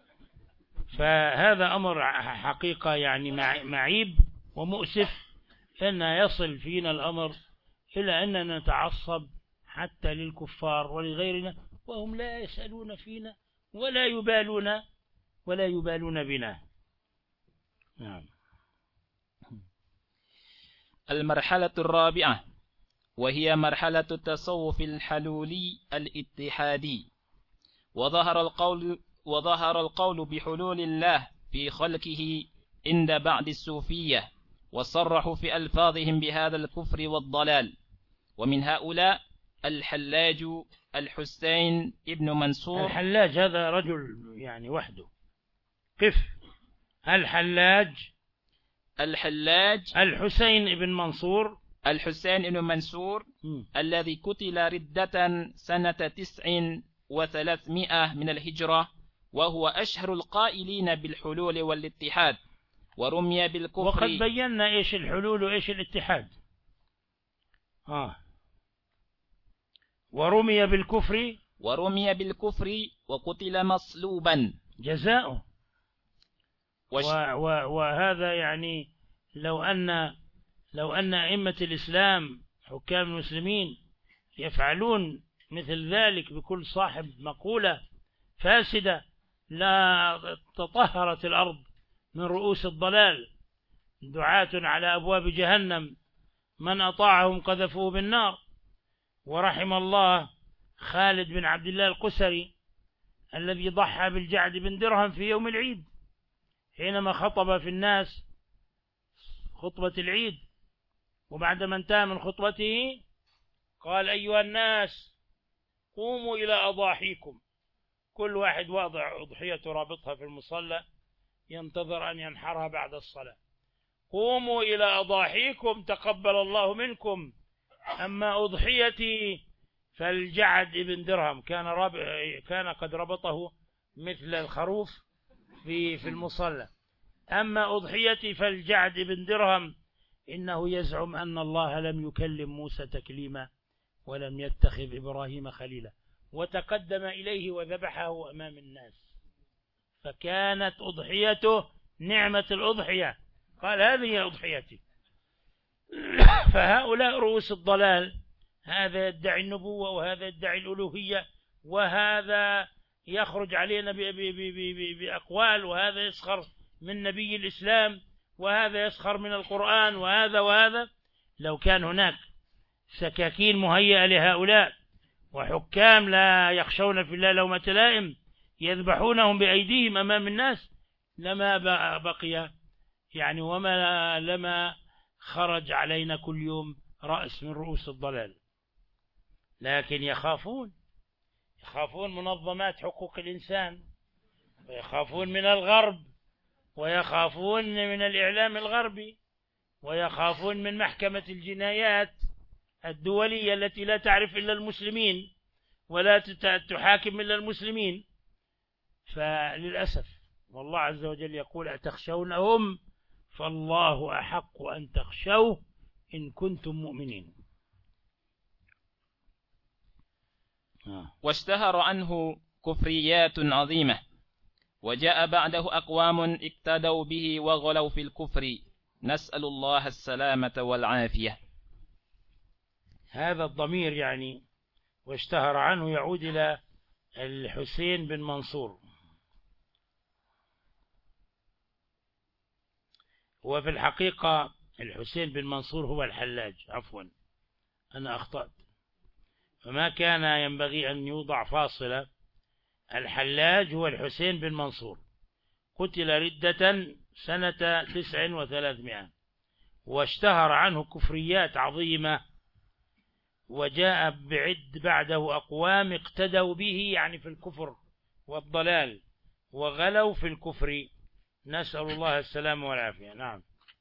فهذا أمر حقيقة يعني معيب ومؤسف، أن يصل فينا الأمر إلى أننا نتعصب حتى للكفار ولغيرنا، وهم لا يسألون فينا ولا يبالون ولا يبالون بنا. نعم. المرحلة الرابعة وهي مرحلة التصوف الحلولي الاتحادي. وظهر القول وظهر القول بحلول الله في خلقه عند بعض الصوفية، وصرحوا في ألفاظهم بهذا الكفر والضلال. ومن هؤلاء الحلاج الحسين ابن منصور. الحلاج هذا رجل يعني وحده. قف. الحلاج الحلاج الحسين ابن منصور الحسين ابن منصور م. الذي قتل ردة سنة تسع وثلاثمائة من الهجرة، وهو أشهر القائلين بالحلول والاتحاد، ورمي بالكفر. وقد بينا إيش الحلول وإيش الاتحاد. آه. ورمي بالكفر ورمي بالكفر وقتل مصلوبا جزاؤه. وش... و... و... وهذا يعني لو أن لو أن أئمة الإسلام حكام المسلمين يفعلون مثل ذلك بكل صاحب مقولة فاسدة لا تطهرت الأرض من رؤوس الضلال، دعاة على أبواب جهنم من أطاعهم قذفوه بالنار. ورحم الله خالد بن عبد الله القسري الذي ضحى بالجعد بن درهم في يوم العيد، حينما خطب في الناس خطبة العيد، وبعدما انتهى من خطبته قال أيها الناس قوموا إلى أضاحيكم. كل واحد واضع أضحية رابطها في المصلى ينتظر أن ينحرها بعد الصلاة. قوموا إلى أضاحيكم تقبل الله منكم، أما أضحيتي فالجعد ابن درهم كان راب... كان قد ربطه مثل الخروف في في المصلى. أما أضحيتي فالجعد ابن درهم إنه يزعم أن الله لم يكلم موسى تكليما ولم يتخذ إبراهيم خليلا، وتقدم إليه وذبحه أمام الناس، فكانت أضحيته نعمة الأضحية، قال هذه أضحيتي. فهؤلاء رؤوس الضلال، هذا يدعي النبوة وهذا يدعي الألوهية، وهذا يخرج علينا بأقوال، وهذا يسخر من نبي الإسلام، وهذا يسخر من القرآن، وهذا وهذا. لو كان هناك سكاكين مهيئة لهؤلاء وحكام لا يخشون في الله لومة لائم يذبحونهم بأيديهم أمام الناس لما بقي يعني وما لما خرج علينا كل يوم رأس من رؤوس الضلال. لكن يخافون يخافون منظمات حقوق الإنسان، ويخافون من الغرب، ويخافون من الإعلام الغربي، ويخافون من محكمة الجنايات الدولية التي لا تعرف إلا المسلمين ولا تحاكم إلا المسلمين. فللأسف والله عز وجل يقول أتخشونهم فالله أحق أن تخشوه إن كنتم مؤمنين. واشتهر عنه كفريات عظيمة، وجاء بعده أقوام اقتدوا به وغلوا في الكفر، نسأل الله السلامة والعافية. هذا الضمير يعني واشتهر عنه يعود إلى الحسين بن منصور. وفي الحقيقة الحسين بن منصور هو الحلاج، عفوا أنا أخطأت، فما كان ينبغي أن يوضع فاصلة. الحلاج هو الحسين بن منصور، قتل ردة سنة تسع وثلاثمائة، واشتهر عنه كفريات عظيمة، وجاء بعد بعده أقوام اقتدوا به يعني في الكفر والضلال، وغلوا في الكفر، نسأل الله السلامة والعافية. نعم.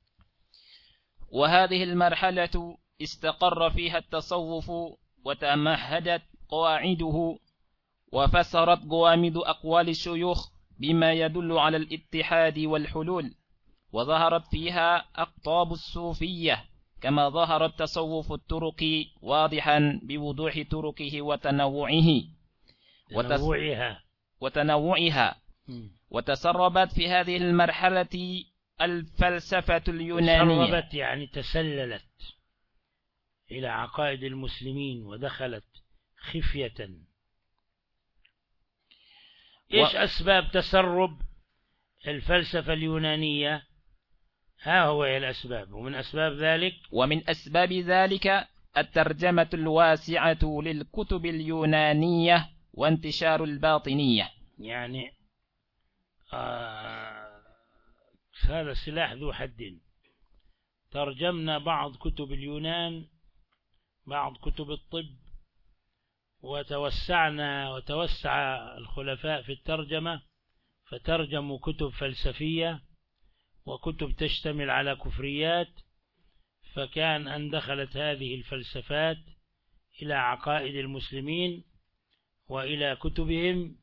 وهذه المرحلة استقر فيها التصوف وتمهدت قواعده، وفسرت جوامد أقوال الشيوخ بما يدل على الاتحاد والحلول، وظهرت فيها أقطاب الصوفية كما ظهر التصوف التركي واضحا بوضوح تركه وتنوعه تنوعها وتنوعها وتسربت في هذه المرحلة الفلسفة اليونانية. تسربت يعني تسللت إلى عقائد المسلمين ودخلت خفية. إيش و... أسباب تسرب الفلسفة اليونانية؟ ها هو الأسباب، ومن أسباب ذلك ومن أسباب ذلك الترجمة الواسعة للكتب اليونانية وانتشار الباطنية. يعني آه هذا سلاح ذو حدين. ترجمنا بعض كتب اليونان، بعض كتب الطب، وتوسعنا وتوسع الخلفاء في الترجمة، فترجموا كتب فلسفية وكتب تشتمل على كفريات، فكان أن دخلت هذه الفلسفات إلى عقائد المسلمين وإلى كتبهم،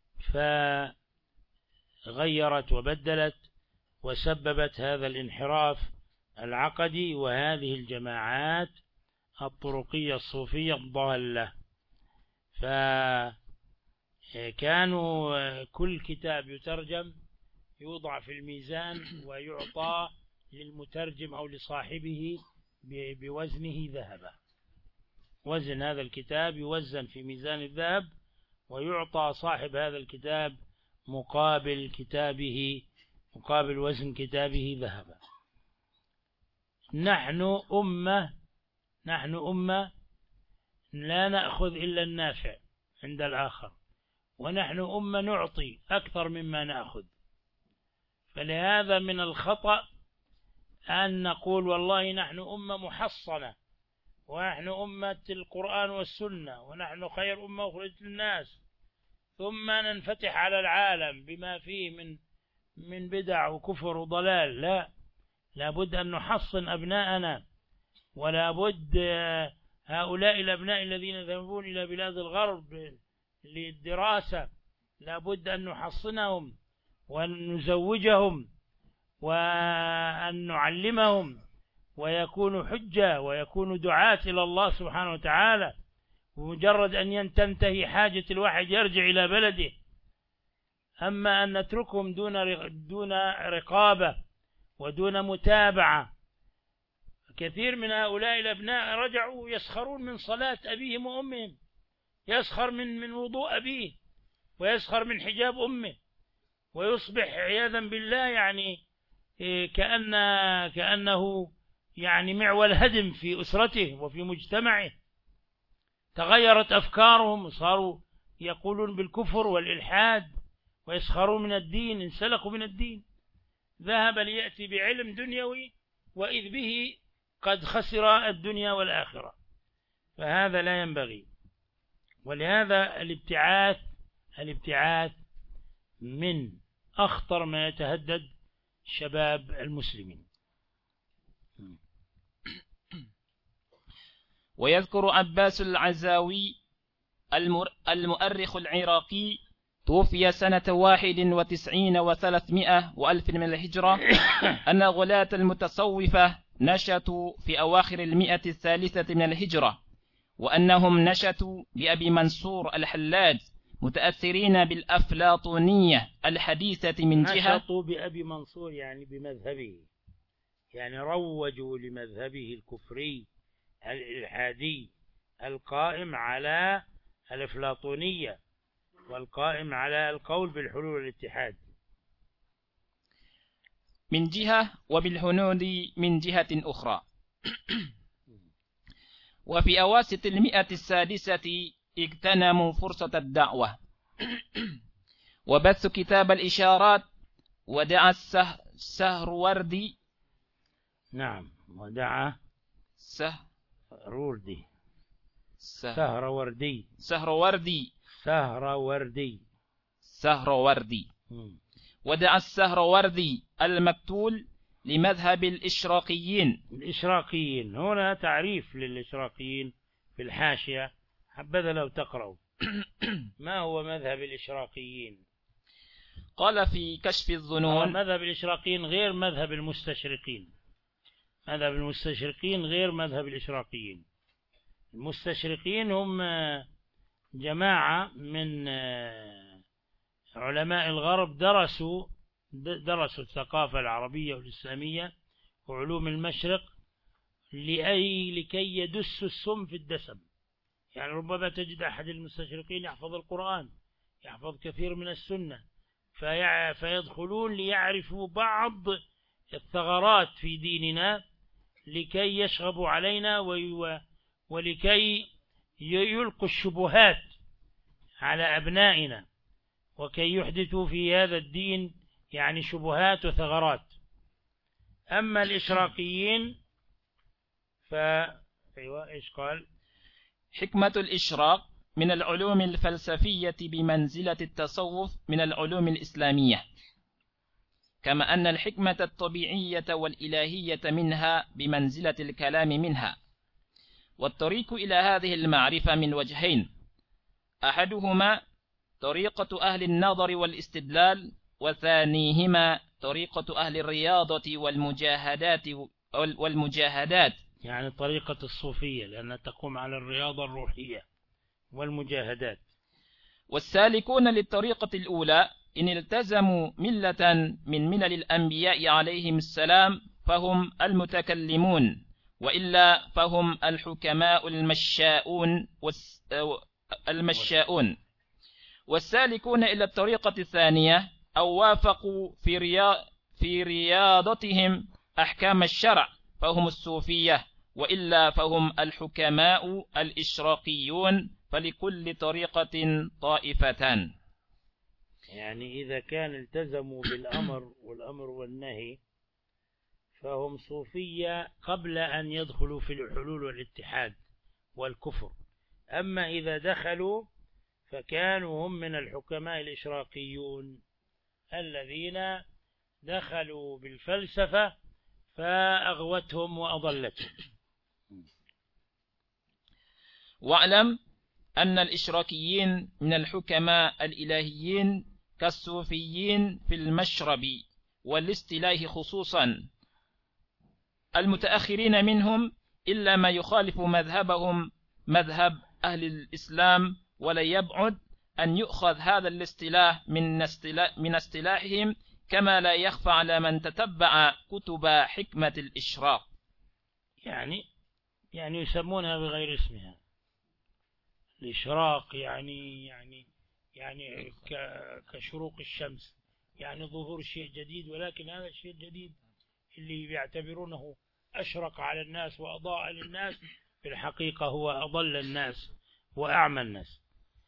فغيرت وبدلت وسببت هذا الانحراف العقدي وهذه الجماعات الطرقية الصوفية الضالة. فكانوا كل كتاب يترجم يوضع في الميزان ويعطى للمترجم أو لصاحبه بوزنه ذهبا. وزن هذا الكتاب يوزن في ميزان الذهب ويعطى صاحب هذا الكتاب مقابل كتابه مقابل وزن كتابه ذهبا. نحن أمة نحن أمة لا نأخذ إلا النافع عند الآخر، ونحن أمة نعطي أكثر مما نأخذ. فلهذا من الخطأ أن نقول والله نحن أمة محصنة، ونحن أمة القرآن والسنة، ونحن خير أمة أخرجت للناس، ثم ننفتح على العالم بما فيه من من بدع وكفر وضلال. لا، لابد أن نحصن أبناءنا، ولا بد هؤلاء الأبناء الذين يذهبون إلى بلاد الغرب للدراسة لابد أن نحصنهم وأن نزوجهم وأن نعلمهم ويكونوا حجة ويكونوا دعاة إلى الله سبحانه وتعالى. ومجرد أن تنتهي حاجة الواحد يرجع إلى بلده. أما أن نتركهم دون دون رقابة ودون متابعة. كثير من هؤلاء الأبناء رجعوا يسخرون من صلاة أبيهم وأمهم، يسخر من من وضوء أبيه، ويسخر من حجاب أمه، ويصبح عياذا بالله يعني كأن كأنه يعني معول هدم في أسرته وفي مجتمعه. تغيرت أفكارهم وصاروا يقولون بالكفر والإلحاد ويسخرون من الدين، انسلخوا من الدين. ذهب ليأتي بعلم دنيوي وإذ به قد خسر الدنيا والآخرة، فهذا لا ينبغي. ولهذا الابتعاث الابتعاث من أخطر ما يتهدد شباب المسلمين. ويذكر عباس العزاوي المؤرخ العراقي توفي سنة واحد وتسعين وثلاثمائة وألف من الهجرة أن غلاة المتصوفة نشطوا في أواخر المئة الثالثة من الهجرة، وأنهم نشطوا بأبي منصور الحلاج متأثرين بالأفلاطونية الحديثة من جهة. نشطوا بأبي منصور يعني بمذهبه، يعني روجوا لمذهبه الكفري الإلحادي القائم على الأفلاطونية والقائم على القول بالحلول والاتحاد. من جهة وبالهنود من جهة أخرى. وفي أواسط المئة السادسة اغتنموا فرصة الدعوة وبثوا كتاب الإشارات، ودعا السهروردي نعم ودعا سهروردي سهروردي سهروردي سهروردي سهروردي ودعا السهروردي المقتول لمذهب الإشراقيين. الإشراقيين هنا تعريف للإشراقيين في الحاشية، حبذا لو تقرأوا. ما هو مذهب الإشراقيين؟ قال في كشف الظنون: مذهب الإشراقيين غير مذهب المستشرقين. مذهب المستشرقين غير مذهب الإشراقيين. المستشرقين هم جماعة من علماء الغرب درسوا درسوا الثقافة العربية والإسلامية وعلوم المشرق لأي لكي يدسوا السم في الدسم. يعني ربما تجد أحد المستشرقين يحفظ القرآن، يحفظ كثير من السنة، في فيدخلون ليعرفوا بعض الثغرات في ديننا لكي يشغبوا علينا ولكي يلقوا الشبهات على أبنائنا، وكي يحدثوا في هذا الدين يعني شبهات وثغرات. أما الإشراقيين فأيوة إيش قال؟ حكمة الإشراق من العلوم الفلسفية بمنزلة التصوف من العلوم الإسلامية، كما أن الحكمة الطبيعية والإلهية منها بمنزلة الكلام منها. والطريق إلى هذه المعرفة من وجهين: أحدهما طريقة أهل النظر والاستدلال، وثانيهما طريقة أهل الرياضة والمجاهدات والمجاهدات يعني طريقة الصوفية، لأنها تقوم على الرياضة الروحية والمجاهدات. والسالكون للطريقة الأولى إن التزموا ملة من ملل الأنبياء عليهم السلام فهم المتكلمون، وإلا فهم الحكماء المشاؤون المشاؤون. والسالكون إلى الطريقة الثانية أو وافقوا في ريا في رياضتهم أحكام الشرع فهم الصوفية، وإلا فهم الحكماء الإشراقيون، فلكل طريقة طائفتان. يعني إذا كان التزموا بالأمر والأمر والنهي فهم صوفية قبل أن يدخلوا في الحلول والاتحاد والكفر. أما إذا دخلوا فكانوا هم من الحكماء الإشراقيون الذين دخلوا بالفلسفة فأغوتهم وأضلتهم. واعلم أن الإشراكيين من الحكماء الإلهيين كالصوفيين في المشرب والاستلاح خصوصا، المتأخرين منهم إلا ما يخالف مذهبهم مذهب أهل الإسلام، ولا يبعد أن يؤخذ هذا الاصطلاح من استلاح من اصطلاحهم، كما لا يخفى على من تتبع كتب حكمة الإشراق. يعني يعني يسمونها بغير اسمها. الإشراق يعني يعني يعني كشروق الشمس، يعني ظهور شيء جديد، ولكن هذا الشيء الجديد اللي يعتبرونه أشرق على الناس وأضاء للناس في الحقيقة هو أضل الناس وأعمى الناس.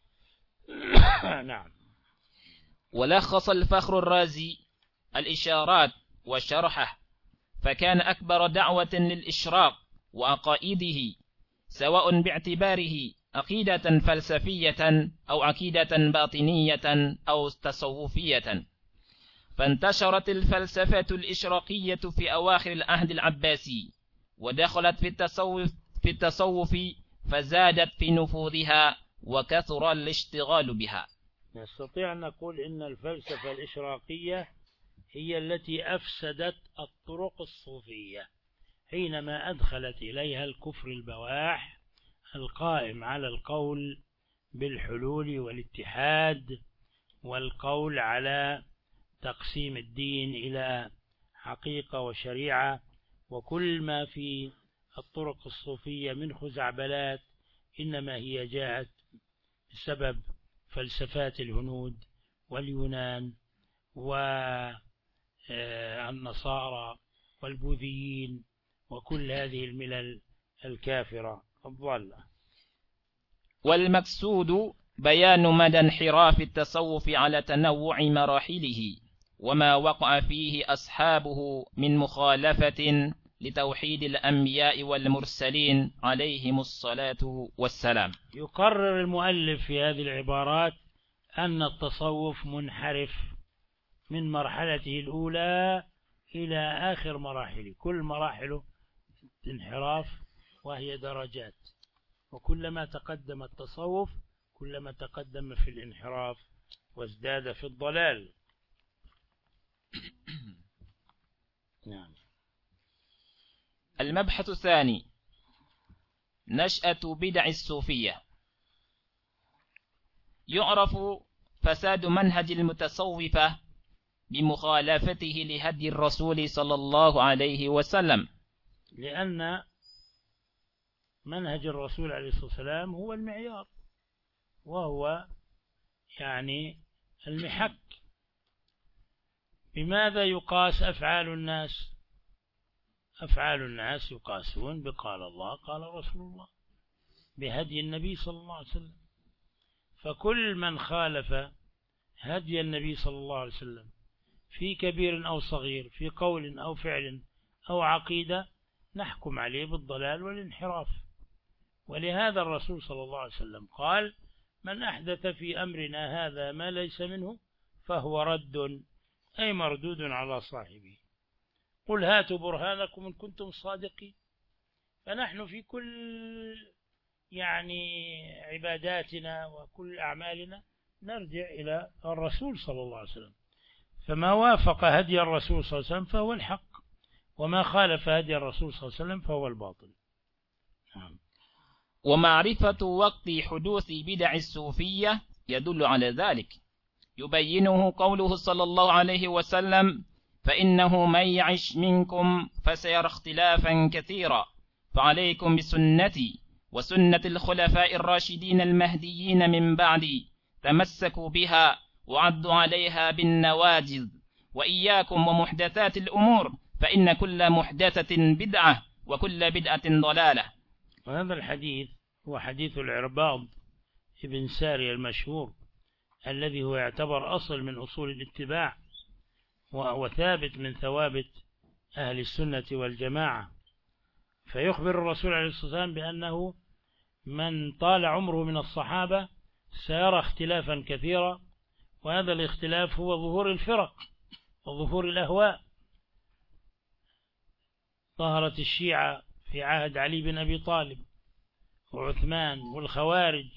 نعم. ولخص الفخر الرازي الإشارات وشرحه، فكان أكبر دعوة للإشراق وعقائده، سواء باعتباره عقيدة فلسفية أو عقيدة باطنية أو تصوفية. فانتشرت الفلسفة الإشراقية في أواخر العهد العباسي، ودخلت في التصوف في التصوف فزادت في نفوذها وكثر الاشتغال بها. نستطيع أن نقول إن الفلسفة الإشراقية هي التي أفسدت الطرق الصوفية حينما أدخلت إليها الكفر البواح القائم على القول بالحلول والاتحاد، والقول على تقسيم الدين إلى حقيقة وشريعة، وكل ما في الطرق الصوفية من خزعبلات إنما هي جاءت بسبب فلسفات الهنود واليونان وأنظمة النصارى والبوذيين وكل هذه الملل الكافرة الضالة. والمقصود بيان مدى انحراف التصوف على تنوع مراحله وما وقع فيه أصحابه من مخالفة لتوحيد الأنبياء والمرسلين عليهم الصلاة والسلام. يقرر المؤلف في هذه العبارات أن التصوف منحرف من مرحلته الأولى إلى آخر مراحله، كل مراحله انحراف وهي درجات، وكلما تقدم التصوف كلما تقدم في الانحراف وازداد في الضلال. نعم. المبحث الثاني: نشأة بدع الصوفية. يعرف فساد منهج المتصوفة بمخالفته لهدي الرسول صلى الله عليه وسلم، لأن منهج الرسول عليه الصلاة والسلام هو المعيار، وهو يعني المحك. بماذا يقاس أفعال الناس؟ أفعال الناس يقاسون بقال الله قال رسول الله، بهدي النبي صلى الله عليه وسلم. فكل من خالف هدي النبي صلى الله عليه وسلم في كبير أو صغير، في قول أو فعل أو عقيدة، نحكم عليه بالضلال والانحراف. ولهذا الرسول صلى الله عليه وسلم قال: من أحدث في أمرنا هذا ما ليس منه فهو رد، أي مردود على صاحبه. قل هاتوا برهانكم إن كنتم صادقين. فنحن في كل يعني عباداتنا وكل أعمالنا نرجع إلى الرسول صلى الله عليه وسلم، فما وافق هدي الرسول صلى الله عليه وسلم فهو الحق، وما خالف هدي الرسول صلى الله عليه وسلم فهو الباطل. نعم. ومعرفة وقت حدوث بدع الصوفية يدل على ذلك، يبينه قوله صلى الله عليه وسلم: فإنه من يعش منكم فسيرى اختلافا كثيرا، فعليكم بسنتي وسنة الخلفاء الراشدين المهديين من بعدي، تمسكوا بها وعضوا عليها بالنواجذ، وإياكم ومحدثات الأمور، فإن كل محدثة بدعة وكل بدعة ضلالة. وهذا الحديث هو حديث العرباض ابن ساري المشهور، الذي هو يعتبر أصل من أصول الاتباع، وهو ثابت من ثوابت أهل السنة والجماعة. فيخبر الرسول عليه الصلاة والسلام بأنه من طال عمره من الصحابة سيرى اختلافا كثيرا، وهذا الاختلاف هو ظهور الفرق وظهور الأهواء. ظهرت الشيعة في عهد علي بن أبي طالب وعثمان، والخوارج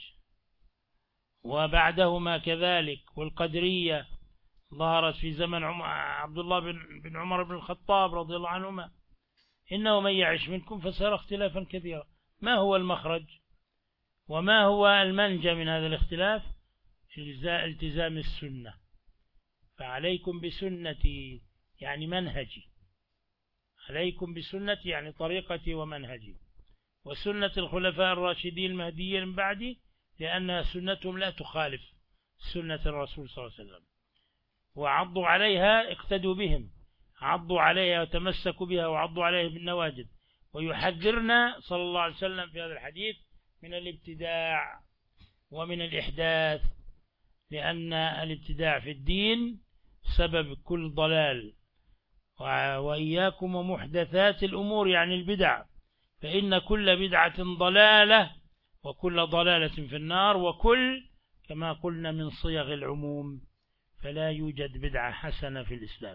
وبعدهما كذلك، والقدرية ظهرت في زمن عبد الله بن عمر بن الخطاب رضي الله عنهما. إنه من يعش منكم فسيرى اختلافا كثيرا. ما هو المخرج وما هو المنجى من هذا الاختلاف؟ التزام السنة. فعليكم بسنتي يعني منهجي، عليكم بسنتي يعني طريقتي ومنهجي، وسنة الخلفاء الراشدين المهديين من بعدي، لأن سنتهم لا تخالف سنة الرسول صلى الله عليه وسلم. وعضوا عليها، اقتدوا بهم، عضوا عليها وتمسكوا بها وعضوا عليها بالنواجذ. ويحذرنا صلى الله عليه وسلم في هذا الحديث من الابتداع ومن الإحداث، لأن الابتداع في الدين سبب كل ضلال. وإياكم ومحدثات الأمور يعني البدع، فإن كل بدعة ضلالة وكل ضلالة في النار، وكل كما قلنا من صيغ العموم، فلا يوجد بدعة حسنة في الإسلام.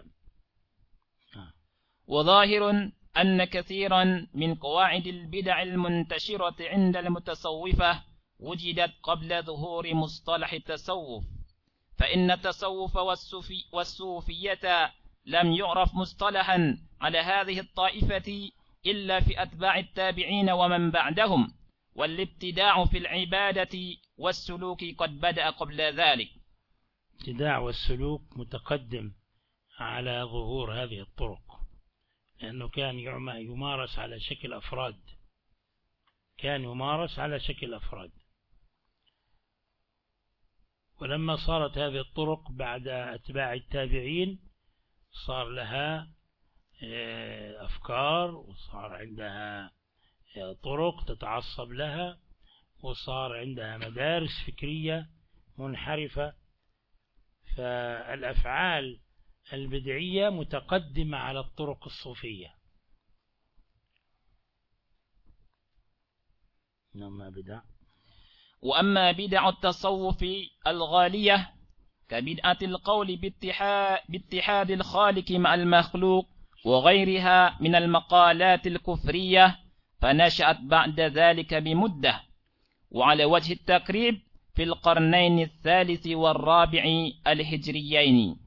وظاهر أن كثيرا من قواعد البدع المنتشرة عند المتصوفة وجدت قبل ظهور مصطلح التصوف، فإن التصوف والصوفي والصوفية لم يعرف مصطلحا على هذه الطائفة إلا في أتباع التابعين ومن بعدهم، والابتداع في العبادة والسلوك قد بدأ قبل ذلك. الابتداع والسلوك متقدم على ظهور هذه الطرق، لأنه كان يمارس على شكل أفراد، كان يمارس على شكل أفراد. ولما صارت هذه الطرق بعد أتباع التابعين صار لها أفكار، وصار عندها طرق تتعصب لها، وصار عندها مدارس فكرية منحرفة. فالأفعال البدعية متقدمة على الطرق الصوفية. نعم بدع. وأما بدع التصوف الغالية كبدعة القول باتحاد, باتحاد الخالق مع المخلوق وغيرها من المقالات الكفرية فنشأت بعد ذلك بمدة، وعلى وجه التقريب في القرنين الثالث والرابع الهجريين.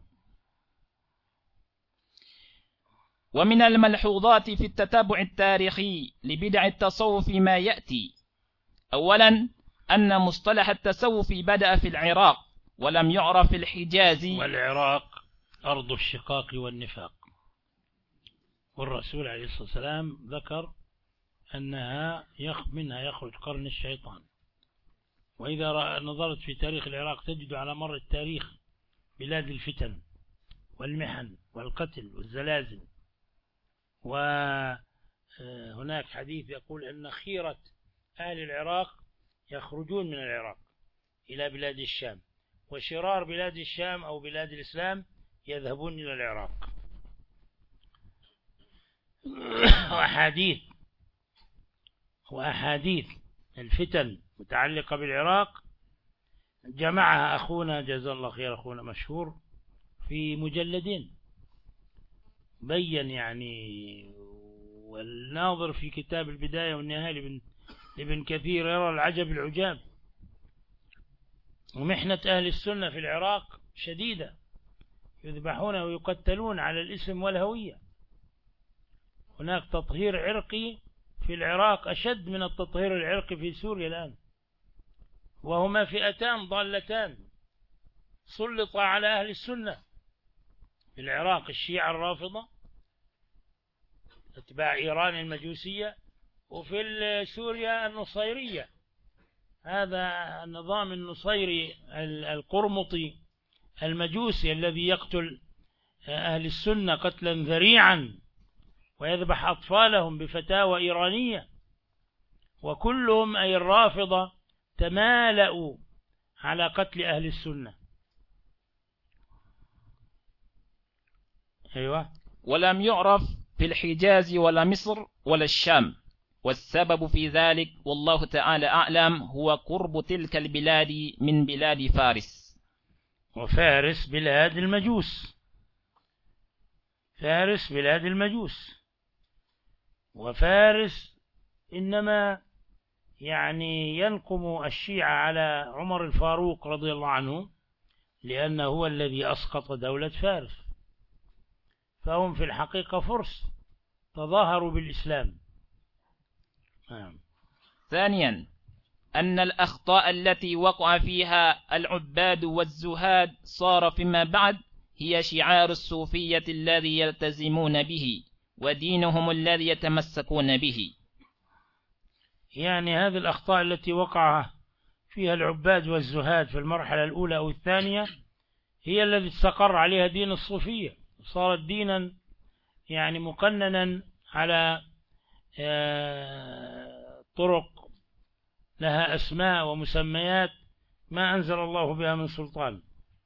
ومن الملحوظات في التتبع التاريخي لبدع التصوف ما يأتي: أولا أن مصطلح التصوف بدأ في العراق ولم يعرف في الحجاز، والعراق أرض الشقاق والنفاق، والرسول عليه الصلاة والسلام ذكر أنها منها يخرج قرن الشيطان. وإذا نظرت في تاريخ العراق تجد على مر التاريخ بلاد الفتن والمحن والقتل والزلازل. وهناك حديث يقول أن خيرة أهل العراق يخرجون من العراق إلى بلاد الشام، وشرار بلاد الشام أو بلاد الإسلام يذهبون إلى العراق. وأحاديث وأحاديث الفتن متعلقة بالعراق جمعها أخونا جزا الله خير، أخونا مشهور، في مجلدين بين يعني. والناظر في كتاب البداية والنهاية لابن, لابن كثير يرى العجب العجاب. ومحنة أهل السنة في العراق شديدة، يذبحون ويقتلون على الاسم والهوية. هناك تطهير عرقي في العراق أشد من التطهير العرقي في سوريا الآن، وهما فئتان ضالتان سلط على أهل السنة في العراق: الشيعة الرافضة اتباع إيران المجوسية، وفي سوريا النصيرية، هذا النظام النصيري القرمطي المجوسي الذي يقتل أهل السنة قتلا ذريعا ويذبح أطفالهم بفتاوى إيرانية. وكلهم أي الرافضة تمالأوا على قتل أهل السنة. أيوة. ولم يعرف في الحجاز ولا مصر ولا الشام، والسبب في ذلك والله تعالى أعلم هو قرب تلك البلاد من بلاد فارس. وفارس بلاد المجوس، فارس بلاد المجوس. وفارس إنما يعني ينقم الشيعة على عمر الفاروق رضي الله عنه لأنه هو الذي أسقط دولة فارس، فهم في الحقيقة فرس تظاهروا بالإسلام. آه. ثانيا أن الأخطاء التي وقع فيها العباد والزهاد صار فيما بعد هي شعار الصوفية الذي يلتزمون به ودينهم الذي يتمسكون به. يعني هذه الأخطاء التي وقع فيها العباد والزهاد في المرحلة الأولى أو الثانية هي التي استقر عليها دين الصوفية، صارت دينا يعني مقننا على طرق لها أسماء ومسميات ما أنزل الله بها من سلطان.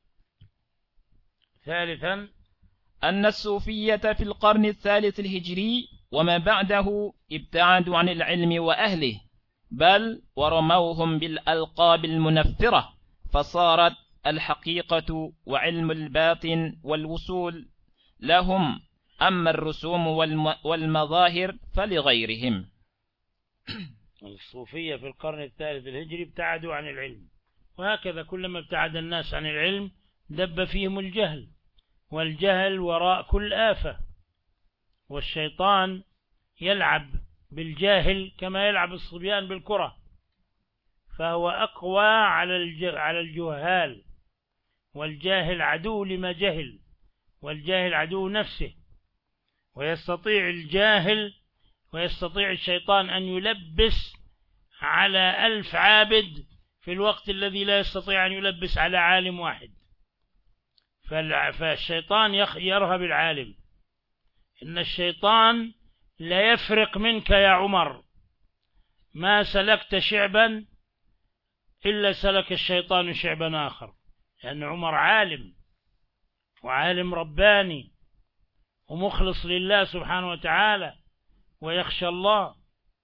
ثالثا أن الصوفية في القرن الثالث الهجري وما بعده ابتعدوا عن العلم وأهله، بل ورموهم بالألقاب المنفرة، فصارت الحقيقة وعلم الباطن والوصول لهم، أما الرسوم والمظاهر فلغيرهم. الصوفية في القرن الثالث الهجري ابتعدوا عن العلم، وهكذا كلما ابتعد الناس عن العلم دب فيهم الجهل، والجهل وراء كل آفة، والشيطان يلعب بالجاهل كما يلعب الصبيان بالكرة، فهو أقوى على الجهال، والجاهل عدو لما جهل، والجاهل عدو نفسه. ويستطيع الجاهل ويستطيع الشيطان أن يلبس على ألف عابد في الوقت الذي لا يستطيع أن يلبس على عالم واحد. فالشيطان يرهب العالم إن الشيطان لا يفرق منك يا عمر، ما سلكت شعبا إلا سلك الشيطان شعبا آخر، لأن عمر عالم وعالم رباني ومخلص لله سبحانه وتعالى ويخشى الله.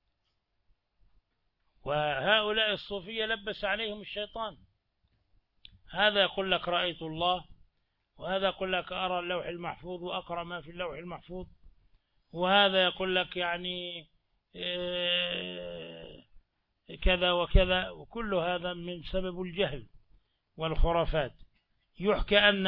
وهؤلاء الصوفية لبس عليهم الشيطان، هذا يقول لك رأيت الله، وهذا يقول لك أرى اللوح المحفوظ وأقرأ ما في اللوح المحفوظ، وهذا يقول لك يعني كذا وكذا، وكل هذا من سبب الجهل والخرافات. يحكى أن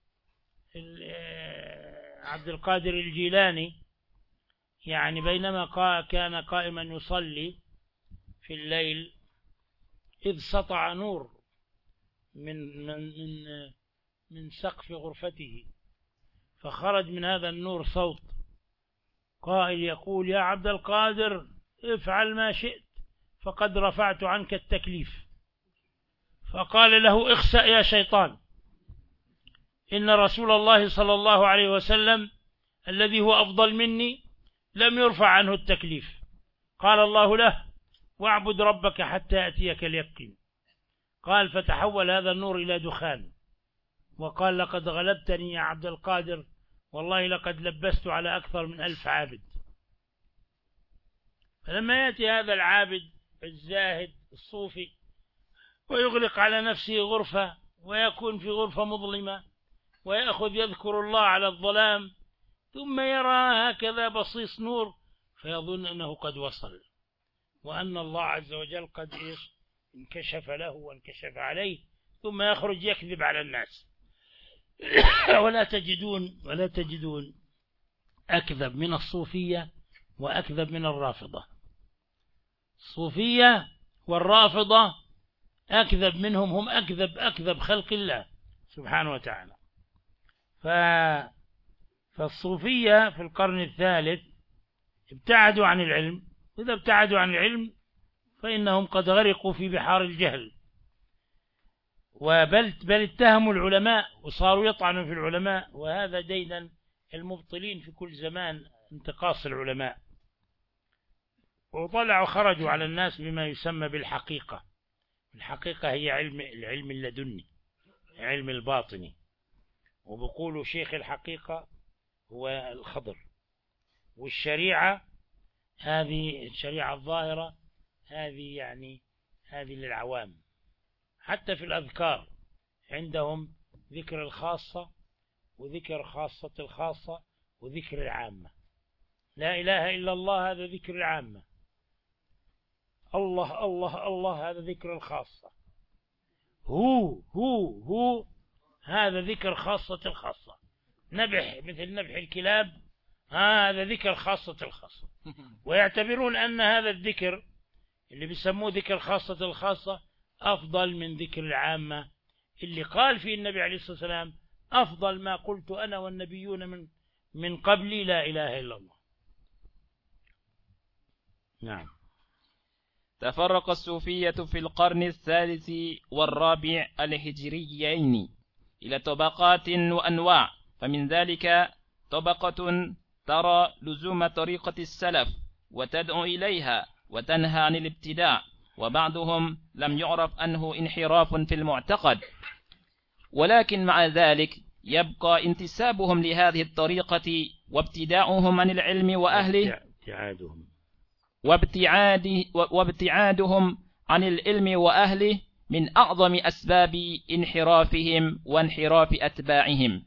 عبد القادر الجيلاني يعني بينما كان قائما يصلي في الليل إذ سطع نور من من من من سقف غرفته، فخرج من هذا النور صوت قائل يقول: يا عبد القادر افعل ما شئت فقد رفعت عنك التكليف. فقال له: اخسأ يا شيطان، إن رسول الله صلى الله عليه وسلم الذي هو أفضل مني لم يرفع عنه التكليف. قال الله له: واعبد ربك حتى يأتيك اليقين. قال: فتحول هذا النور إلى دخان، وقال: لقد غلبتني يا عبد القادر، والله لقد لبست على أكثر من ألف عابد. فلما يأتي هذا العابد الزاهد الصوفي ويغلق على نفسه غرفة ويكون في غرفة مظلمة ويأخذ يذكر الله على الظلام، ثم يرى هكذا بصيص نور فيظن أنه قد وصل، وأن الله عز وجل قد انكشف له وانكشف عليه، ثم يخرج يكذب على الناس. ولا تجدون ولا تجدون أكذب من الصوفية وأكذب من الرافضة. الصوفية والرافضة أكذب منهم، هم أكذب أكذب خلق الله سبحانه وتعالى. ف... فالصوفية في القرن الثالث ابتعدوا عن العلم، وإذا ابتعدوا عن العلم فإنهم قد غرقوا في بحار الجهل، وبل بل اتهموا العلماء وصاروا يطعنوا في العلماء، وهذا ديدا المبطلين في كل زمان انتقاص العلماء. وطلعوا خرجوا على الناس بما يسمى بالحقيقة. الحقيقة هي علم العلم اللدني، علم الباطني، وبقولوا شيخ الحقيقة هو الخضر، والشريعة هذه الشريعة الظاهرة هذه يعني هذه للعوام. حتى في الأذكار عندهم ذكر الخاصة وذكر خاصة الخاصة وذكر العامة. لا إله إلا الله هذا ذكر العامة، الله الله الله هذا ذكر الخاصة، هو هو هو هذا ذكر خاصة الخاصة، نبح مثل نبح الكلاب هذا ذكر خاصة الخاصة. ويعتبرون أن هذا الذكر اللي بيسموه ذكر خاصة الخاصة أفضل من ذكر العامة، اللي قال فيه النبي عليه الصلاة والسلام: أفضل ما قلت أنا والنبيون من من قبلي لا إله إلا الله. نعم. تفرق الصوفية في القرن الثالث والرابع الهجريين إلى طبقات وأنواع، فمن ذلك طبقة ترى لزوم طريقة السلف وتدعو إليها وتنهى عن الابتداع، وبعضهم لم يعرف أنه انحراف في المعتقد، ولكن مع ذلك يبقى انتسابهم لهذه الطريقة وابتداعهم عن العلم وأهله وابتعاده وابتعادهم عن العلم وأهله من أعظم أسباب انحرافهم وانحراف أتباعهم.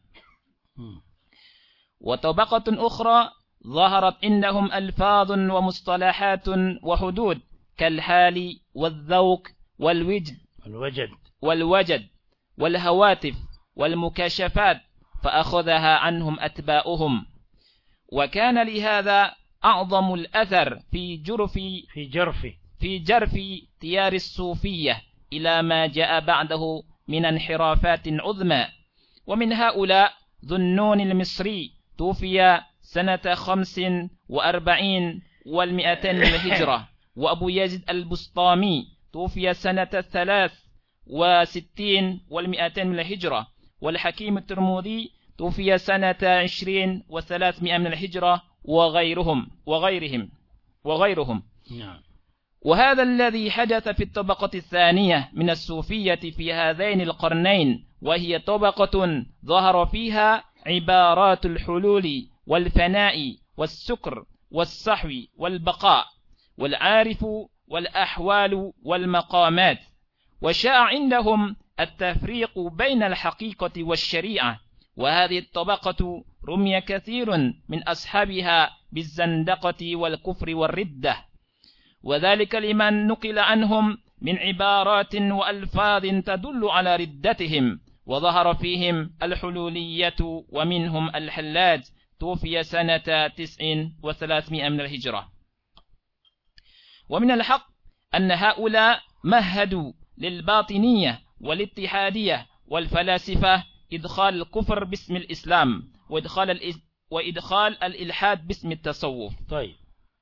وطبقة أخرى ظهرت إنهم ألفاظ ومصطلحات وحدود كالحال والذوق والوجد والوجد والوجد والهواتف والمكاشفات، فأخذها عنهم أتباؤهم. وكان لهذا أعظم الأثر في جرف في جرف في جرف تيار الصوفية إلى ما جاء بعده من انحرافات عظمى. ومن هؤلاء ذو النون المصري توفي سنة خمس وأربعين والمئتين من الهجرة، وأبو يزيد البسطامي توفي سنة ثلاث وستين والمئتين من الهجرة، والحكيم الترمذي توفي سنة عشرين وثلاثمائة من الهجرة، وغيرهم وغيرهم وغيرهم نعم. وهذا الذي حدث في الطبقة الثانية من الصوفية في هذين القرنين، وهي طبقة ظهر فيها عبارات الحلول والفناء والسكر والصحو والبقاء والعارف والأحوال والمقامات، وشاع عندهم التفريق بين الحقيقة والشريعة. وهذه الطبقة رمي كثير من أصحابها بالزندقة والكفر والردة، وذلك لمن نقل عنهم من عبارات وألفاظ تدل على ردتهم. وظهر فيهم الحلولية ومنهم الحلاج، توفي سنة تسع وثلاثمائة من الهجرة. ومن الحق أن هؤلاء مهدوا للباطنية والاتحادية والفلاسفة إدخال الكفر باسم الإسلام، وإدخال, الإز... وإدخال الإلحاد باسم التصوف. طيب،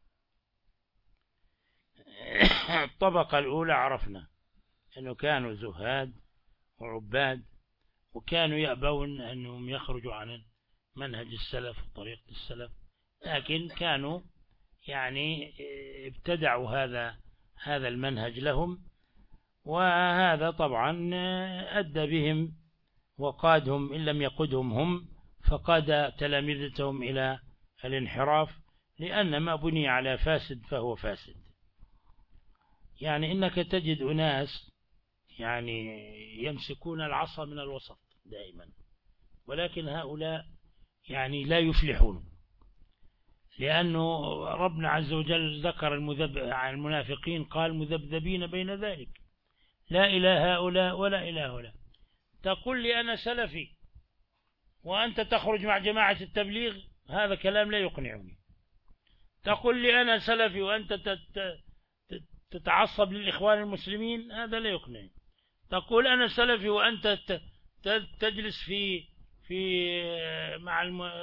الطبقة الأولى عرفنا أنه كانوا زهاد وعباد، وكانوا يأبون أنهم يخرجوا عن منهج السلف وطريقة السلف، لكن كانوا يعني ابتدعوا هذا هذا المنهج لهم، وهذا طبعا أدى بهم وقادهم، إن لم يقودهم هم فقاد تلامذتهم إلى الانحراف، لأن ما بني على فاسد فهو فاسد. يعني إنك تجد أناس يعني يمسكون العصا من الوسط دائما، ولكن هؤلاء يعني لا يفلحون، لأنه ربنا عز وجل ذكر المذب... عن المنافقين قال مذبذبين بين ذلك، لا إلى هؤلاء ولا إلى هؤلاء. تقول لي أنا سلفي وأنت تخرج مع جماعة التبليغ، هذا كلام لا يقنعني. تقول لي أنا سلفي وأنت تتعصب للإخوان المسلمين، هذا لا يقنعني. تقول أنا سلفي وأنت تجلس في في مع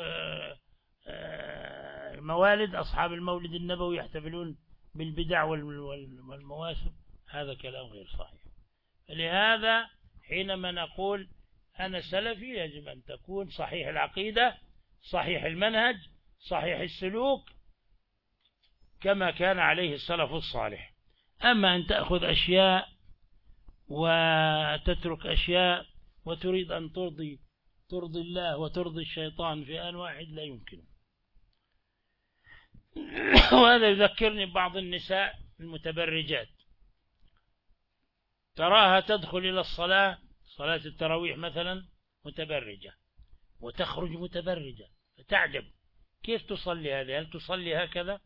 الموالد، أصحاب المولد النبوي يحتفلون بالبدع والمواسم، هذا كلام غير صحيح. لهذا حينما نقول أنا سلفي يجب أن تكون صحيح العقيدة، صحيح المنهج، صحيح السلوك، كما كان عليه السلف الصالح. أما أن تأخذ أشياء وتترك أشياء وتريد أن ترضي ترضي الله وترضي الشيطان في آن واحد، لا يمكن. وهذا يذكرني ببعض النساء المتبرجات، تراها تدخل إلى الصلاة، صلاة التراويح مثلا، متبرجة، وتخرج متبرجة، فتعجب كيف تصلي هذه؟ هل تصلي هكذا؟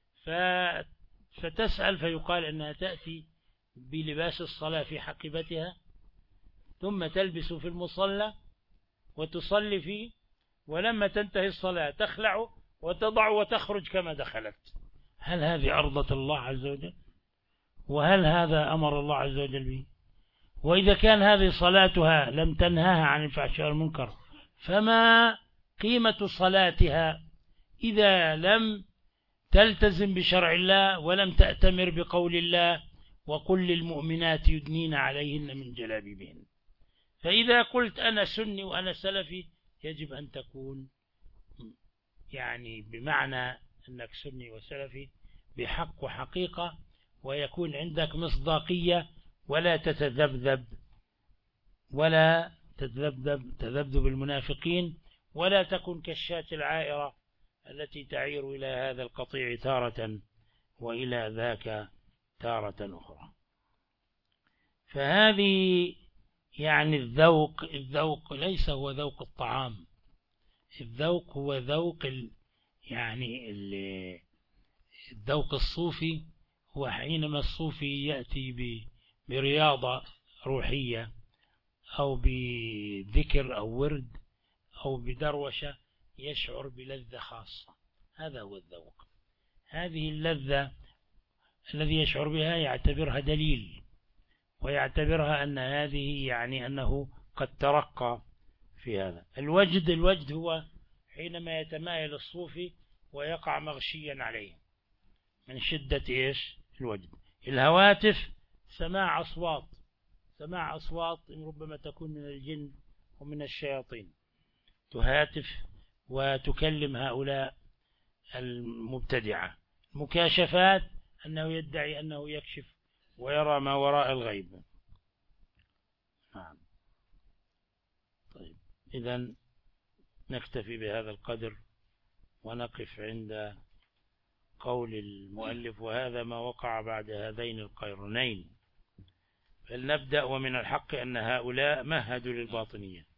فتسأل فيقال أنها تأتي بلباس الصلاة في حقيبتها، ثم تلبس في المصلى وتصلي فيه، ولما تنتهي الصلاة تخلع وتضع وتخرج كما دخلت. هل هذه أرضة الله عز وجل؟ وهل هذا أمر الله عز وجل به؟ وإذا كان هذه صلاتها لم تنهاها عن الفحشاء والمنكر، فما قيمة صلاتها إذا لم تلتزم بشرع الله ولم تأتمر بقول الله وقل للمؤمنات يدنين عليهن من جلابيبهن؟ فإذا قلت أنا سني وأنا سلفي، يجب أن تكون يعني بمعنى أنك سني وسلفي بحق وحقيقة، ويكون عندك مصداقية، ولا تتذبذب ولا تتذبذب تذبذب المنافقين، ولا تكن كالشاة العائرة التي تعير إلى هذا القطيع تارة وإلى ذاك تارة أخرى. فهذه يعني الذوق الذوق ليس هو ذوق الطعام، الذوق هو ذوق ال يعني ال الذوق الصوفي، هو حينما الصوفي يأتي برياضة روحية أو بذكر أو ورد أو بدروشة يشعر بلذة خاصة، هذا هو الذوق. هذه اللذة الذي يشعر بها يعتبرها دليل، ويعتبرها أن هذه يعني أنه قد ترقى في هذا الوجد. الوجد هو حينما يتمايل الصوفي ويقع مغشيا عليه من شدة إيش الوجد. الهواتف سماع أصوات، سماع أصوات ربما تكون من الجن ومن الشياطين، تهاتف وتكلم هؤلاء المبتدعة. مكاشفات أنه يدعي أنه يكشف ويرى ما وراء الغيب. نعم. طيب، إذن نكتفي بهذا القدر ونقف عند قول المؤلف وهذا ما وقع بعد هذين القرنين. فلنبدأ. ومن الحق أن هؤلاء مهدوا للباطنية